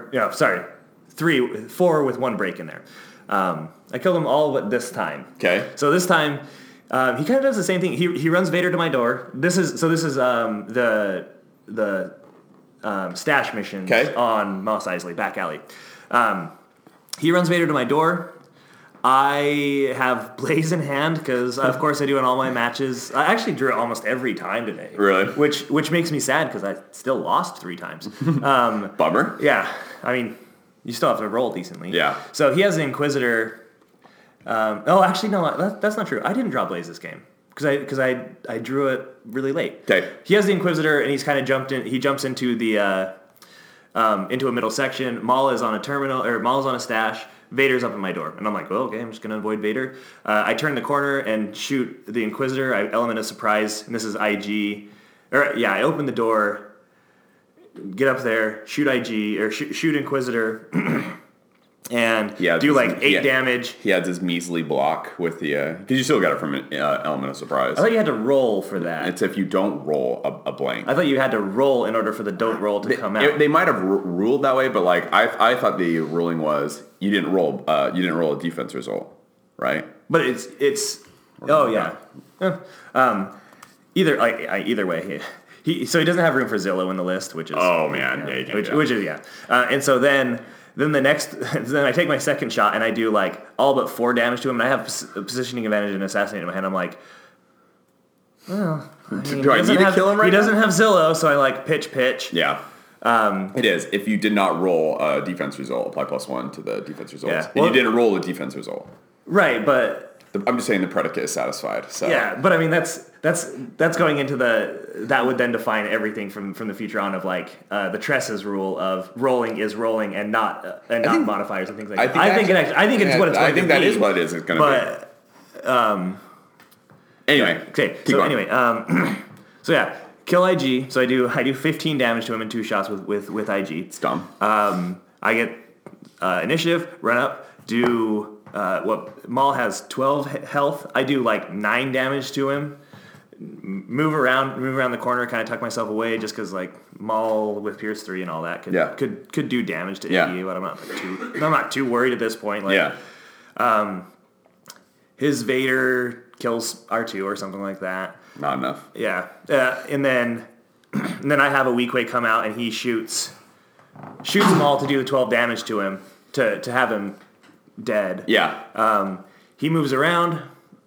4 with 1 break in there. I killed them all but this time. Okay. So this time, he kind of does the same thing. He runs Vader to my door. This is the stash missions on Mos Eisley, back alley. He runs Vader to my door. I have Blaze in hand because, of course, I do in all my matches. I actually drew it almost every time today. Really? Which makes me sad because I still lost 3 times. Bummer. Yeah. I mean, you still have to roll decently. Yeah. So he has an Inquisitor. Actually, no, that's not true. I didn't draw Blaze this game because I drew it really late. Okay. He has the Inquisitor and he's kind of jumped in. He jumps into the into a middle section. Maul is on a terminal, or Maul is on a stash. Vader's up at my door, and I'm like, well, okay, I'm just gonna avoid Vader. I turn the corner and shoot the Inquisitor. I element of surprise, and this is IG. I open the door, get up there, shoot IG or shoot Inquisitor. and do like 8 damage. He adds his measly block with the because you still got it from an element of surprise. I thought you had to roll for that. It's if you don't roll a blank. I thought you had to roll in order for the don't roll to come out. They might have ruled that way, but like I thought the ruling was you didn't roll a defense result, right? But it's oh yeah. Either way, so he doesn't have room for Zillow in the list, which is which is and so then I take my second shot and I do like all but 4 damage to him, and I have positioning advantage and assassinate in my hand. I'm like, well, do I need to kill him right now? He doesn't have Zillow, so I like pitch. Yeah. It is. If you did not roll a defense result, apply +1 to the defense results. Yeah. And you didn't roll a defense result. Right, but I'm just saying the predicate is satisfied. So. Yeah, but I mean that's going into that would then define everything from the future on of like the Tress's rule of rolling is rolling and not modifiers and things like that. I think it's what it's going to be. I think that is what it is. It's going to be. Anyway, okay. So going. Anyway, so yeah, kill IG. So I do 15 damage to him in 2 shots with IG. It's dumb. I get initiative, run up, do. Maul has 12 health. I do like 9 damage to him. Move around the corner, kind of tuck myself away, just because like Maul with Pierce 3 and all that could do damage to AE, but I'm not too worried at this point. Like, his Vader kills R2 or something like that. Not enough. Yeah, and then I have a weak way come out and he shoots Maul to do the 12 damage to him to have him dead. Yeah. He moves around.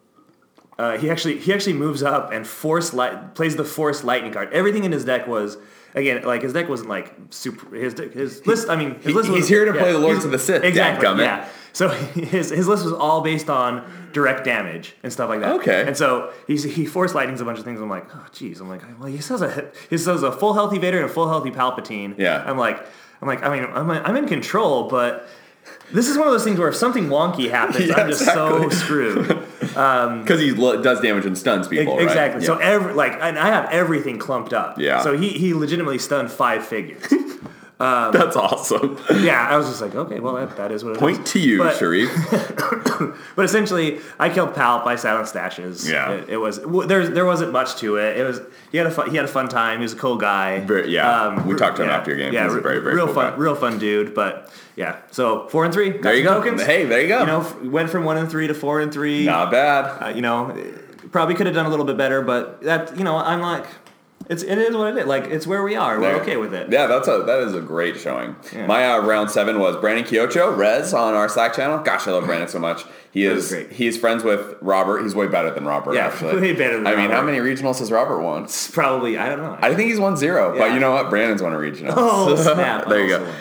He actually moves up and plays the Force Lightning card. Everything in his deck was, again, like his deck wasn't like super. His list. I mean, his list was, he's here to play the Lords of the Sith. Exactly. Yeah. So his list was all based on direct damage and stuff like that. Okay. And so he Force Lightnings a bunch of things. I'm like, oh geez. I'm like, well, he says a full healthy Vader and a full healthy Palpatine. Yeah. I'm like, I mean, I'm in control, but. This is one of those things where if something wonky happens, I'm just so screwed. Because he does damage and stuns people, right? Exactly. Yeah. So I have everything clumped up. Yeah. So he legitimately stunned 5 figures. That's awesome. Yeah, I was just like, okay, well that is what it is. Point to you, Sharif. But essentially, I killed Palp. I sat on stashes. Yeah. It was there wasn't much to it. It was he had a fun time. He was a cool guy. We talked to him after your game. Yeah, he was a very, very real cool fun, guy. Real fun dude. But yeah, so 4 and 3. There you go. Tokens. Hey, there you go. You know, went from 1 and 3 to 4 and 3. Not bad. Probably could have done a little bit better, but that I'm like. It is what it is. Like, it's where we are. We're okay with it. Yeah, that is a great showing. Yeah. My round 7 was Brandon Kiocho, Rez, on our Slack channel. Gosh, I love Brandon so much. He's friends with Robert. He's way better than Robert, actually. Way better than Robert. I mean, how many regionals has Robert won? Probably, I don't know. I think he's won 0, but you know what? Brandon's won a regional. Oh, snap. There you go.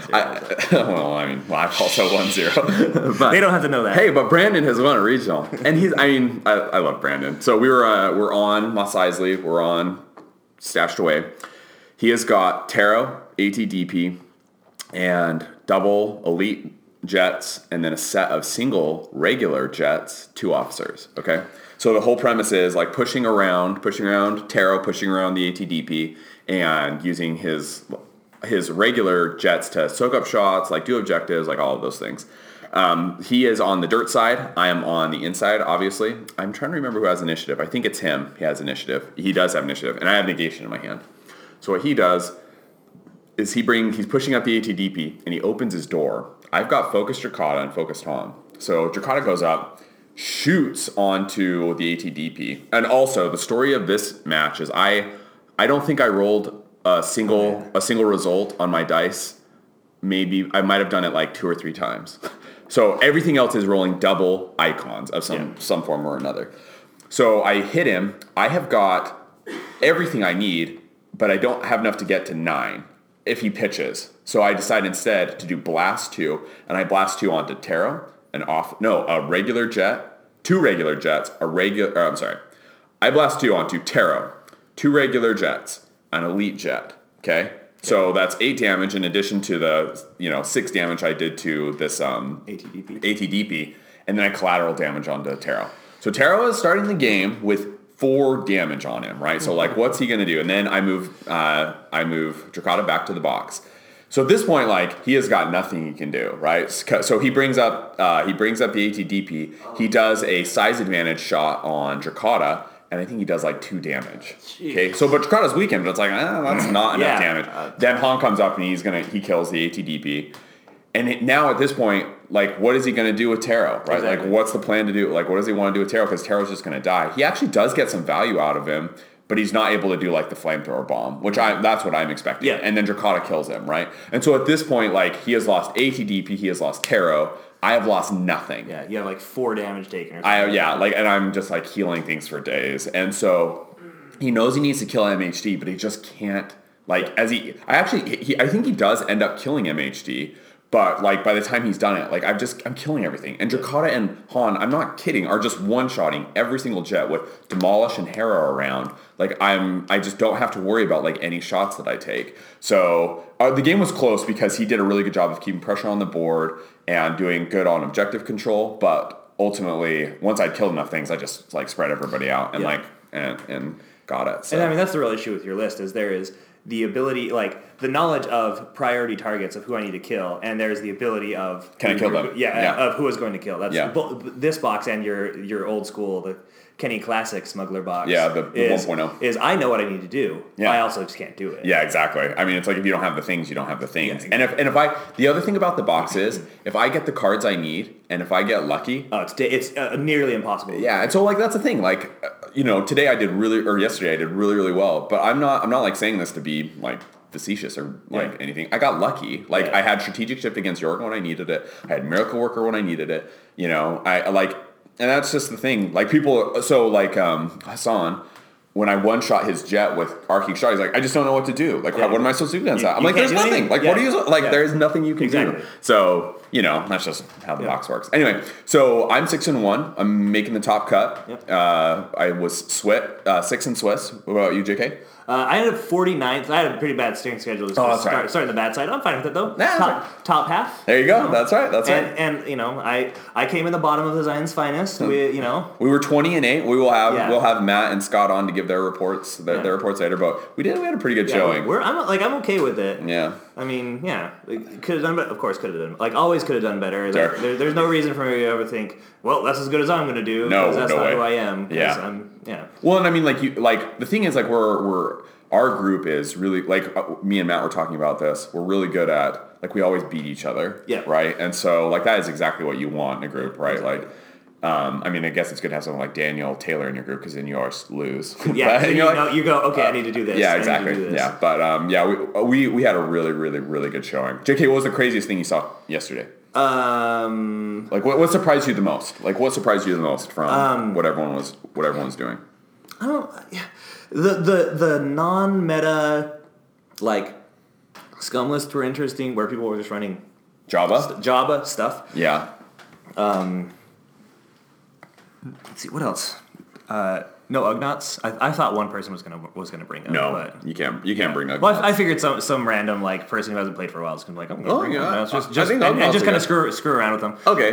I've also won 0. But, they don't have to know that. Hey, but Brandon has won a regional. And I love Brandon. So we're on Mos Eisley. We're on Stashed Away. He has got Taro, ATDP, and double elite jets, and then a set of single regular jets, 2 officers. Okay, so the whole premise is like pushing around Taro, pushing around the ATDP, and using his regular jets to soak up shots, like do objectives, like all of those things. He is on the dirt side. I am on the inside, obviously. I'm trying to remember who has initiative. I think it's him. He has initiative. He does have initiative, and I have negation in my hand. So what he does is he's pushing up the ATDP, and he opens his door. I've got focused Drakata and focused Han. So Drakata goes up, shoots onto the ATDP. And also, the story of this match is I don't think I rolled a single result on my dice. Maybe I might have done it like 2 or 3 times. So everything else is rolling double icons of some form or another. So I hit him. I have got everything I need, but I don't have enough to get to 9 if he pitches. So I decide instead to do Blast 2, and I Blast 2 onto Taro, a regular jet, 2 regular jets, I Blast 2 onto Taro, 2 regular jets, an elite jet, okay? So that's 8 damage in addition to the 6 damage I did to this ATDP, and then I collateral damage onto Taro. So Taro is starting the game with 4 damage on him, right? So like, what's he gonna do? And then I move Drakata back to the box. So at this point, like, he has got nothing he can do, right? So he brings up the ATDP. He does a size advantage shot on Drakata, and I think he does like 2 damage. Jeez. Okay, so but Drakata's weakened, but it's like, that's not enough damage. Then Han comes up and he kills the ATDP. And now at this point, like, what is he going to do with Taro, right? Exactly. Like, what's the plan to do? Like, what does he want to do with Taro? Because Taro's just going to die. He actually does get some value out of him, but he's not able to do, like, the flamethrower bomb, which that's what I'm expecting. Yeah. And then Drakata kills him, right? And so at this point, like, he has lost ATDP, he has lost Taro. I have lost nothing. Yeah, you have, like, 4 damage taken or something. And I'm just, like, healing things for days. And so he knows he needs to kill MHD, but he just can't, like, I think he does end up killing MHD. But, like, by the time he's done it, like, I'm killing everything. And Drakata and Han, I'm not kidding, are just one-shotting every single jet with Demolish and Hera around. Like, I just don't have to worry about, like, any shots that I take. So, the game was close because he did a really good job of keeping pressure on the board and doing good on objective control. But ultimately, once I'd killed enough things, I just, like, spread everybody out and, and got it. So. And, I mean, that's the real issue with your list is there is the ability, like, the knowledge of priority targets of who I need to kill, and there's the ability of... Can I kill them? Yeah, of who is going to kill. That's this box and your old school, the Kenny Classic Smuggler box. Yeah, the 1.0. Is I know what I need to do. Yeah. I also just can't do it. Yeah, exactly. I mean, it's like if you don't have the things, you don't have the things. Yeah, exactly. And if the other thing about the box is, if I get the cards I need, and if I get lucky... Oh, it's nearly impossible. Yeah, and so, like, that's the thing. Like, today yesterday I did really, really well. But I'm not like, saying this to be, like, facetious or like anything. I got lucky. Like, I had strategic shift against York when I needed it. I had Miracle Worker when I needed it. I like, and that's just the thing. Like, people, so like Hassan, when I one-shot his jet with arcing shot, he's like, I just don't know what to do. Like, what am I supposed to do against that? I'm like, there's nothing. Like, what do you, like, there's nothing you can do. So, that's just how the box works. Anyway, so I'm 6-1. I'm making the top cut. Yep. I was 6 in Swiss. What about you, JK? I ended up 49th. I had a pretty bad steering schedule. Starting the bad side. I'm fine with it, though. Top half. There you go. That's right. And I came in the bottom of the Zion's finest. We were 20-8. We'll have Matt and Scott on to give their reports their reports later. But we had a pretty good showing. I'm okay with it. Yeah. I mean, could have done better. Of course, could have done. Like, always could have done better. Sure. There's no reason for me to ever think, well, that's as good as I'm going to do. No, that's not way. who I am. Yeah. Well, and I mean, the thing is, like, our group is really, like, me and Matt were talking about this. We're really good at, like, we always beat each other. Yeah. Right. And so, like, that is exactly what you want in a group, right? Exactly. Like. I mean, I guess it's good to have someone like Daniel Taylor in your group because then you always lose. Yeah, so you go, okay, I need to do this. Yeah, exactly. Yeah, but we had a really, really, really good showing. JK, what was the craziest thing you saw yesterday? Like, what surprised you the most? Like, what surprised you the most from what everyone was doing? I don't. Yeah, the non-meta, like, scum lists were interesting where people were just running Java stuff. Yeah. Let's see, what else? No Ugnaughts. I thought one person was gonna bring up. No, but you can't bring Ugnaughts. Well, I figured some random, like, person who hasn't played for a while is gonna be like, I'm gonna bring Ugnaughts. Just kind of screw around with them. Okay.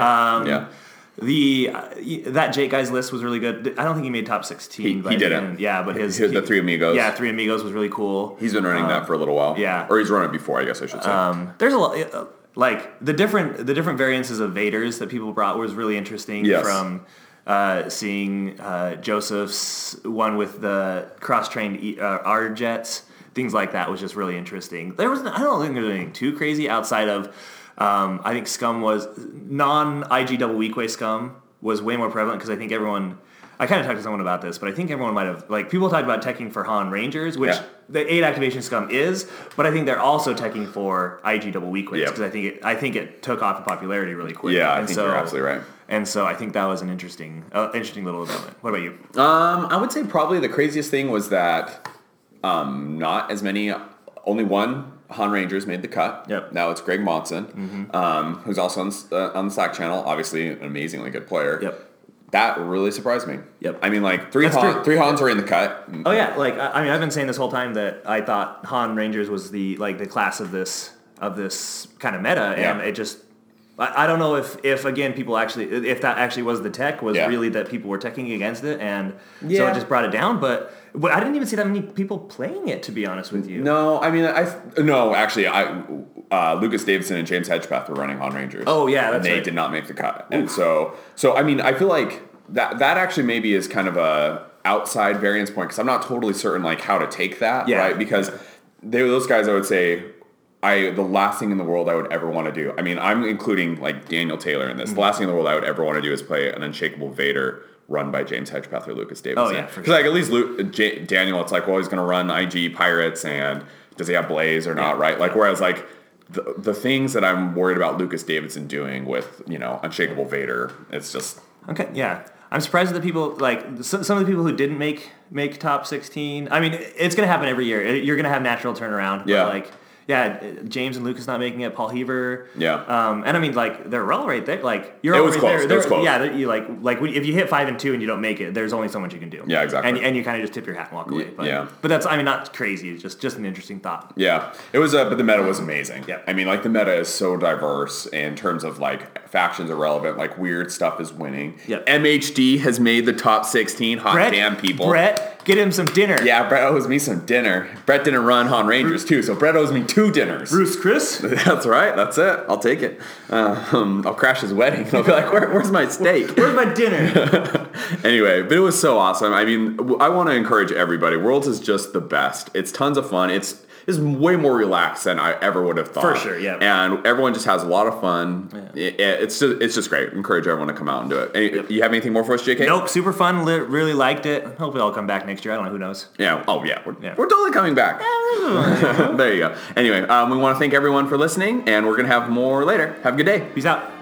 That Jake guy's list was really good. I don't think he made top 16. He didn't. Yeah, but the Three Amigos. Yeah, Three Amigos was really cool. He's been running that for a little while. Yeah, or he's run it before, I guess I should say. There's a lot. Like, the different variances of Vaders that people brought was really interesting. Yes. From seeing Joseph's one with the cross-trained R jets, things like that was just really interesting. I don't think there's anything too crazy outside of I think Scum was non-IG double weakway Scum was way more prevalent because I think everyone. I kind of talked to someone about this, but I think everyone might have, like, people talked about teching for Han Rangers, which the 8 activation Scum is, but I think they're also teching for IG double weakways because I think it took off in popularity really quick. Yeah, I think you're absolutely right. And so I think that was an interesting little development. What about you? I would say probably the craziest thing was that not as many, only one Han Rangers made the cut. Yep. Now it's Greg Monson, who's also on the Slack channel, obviously an amazingly good player. Yep. That really surprised me. Yep. I mean, like, three Hans are in the cut. Oh yeah, like, I mean, I've been saying this whole time that I thought Han Rangers was the class of this kind of meta, and it just. I don't know if again people if that actually was the tech was really that people were teching against it, and so it just brought it down. But I didn't even see that many people playing it, to be honest with you. No, I mean Lucas Davidson and James Hedgepeth were running Han Rangers. Oh yeah, that's and they right. did not make the cut. And so I mean, I feel like that actually maybe is kind of a outside variance point because I'm not totally certain like how to take that, right? Because those guys, I would say, the last thing in the world I would ever want to do. I mean, I'm including like Daniel Taylor in this. The last thing in the world I would ever want to do is play an Unshakable Vader run by James Hedgepeth or Lucas Davidson. Oh yeah, for because sure. like at least Daniel, it's like, well, he's going to run IG Pirates, and does he have Blaze or not, right? Like whereas like the things that I'm worried about Lucas Davidson doing with Unshakable Vader, it's just okay. Yeah. I'm surprised that the people, like, some of the people who didn't make top 16. I mean, it's going to happen every year. You're going to have natural turnaround. Yeah. But like, James and Lucas not making it, Paul Heaver. Yeah. And I mean, like, they're all right there. Like, you're It all was right close. there. It was close. Yeah, you if you hit 5 and 2 and you don't make it, there's only so much you can do. Yeah, exactly. And you kind of just tip your hat and walk away. But, yeah. But that's, I mean, not crazy. It's just an interesting thought. Yeah, it was. But the meta was amazing. Yeah. I mean, like the meta is so diverse in terms of like factions are relevant. Like weird stuff is winning. Yeah. MHD has made the top 16. Hot damn, people. Brett, get him some dinner. Yeah, Brett owes me some dinner. Brett didn't run Han Rangers too, so Brett owes me 2 dinners. Bruce Chris. That's right. That's it. I'll take it. I'll crash his wedding. I'll be like, where's my steak? Where's my dinner? Anyway, but it was so awesome. I mean, I want to encourage everybody. Worlds is just the best. It's tons of fun. It's way more relaxed than I ever would have thought. For sure, yeah. And everyone just has a lot of fun. Yeah. It's just great. Encourage everyone to come out and do it. You have anything more for us, JK? Nope, super fun. Really liked it. Hopefully I'll come back next year. I don't know. Who knows? Yeah. Oh, yeah. We're totally coming back. There you go. Anyway, we want to thank everyone for listening, and we're going to have more later. Have a good day. Peace out.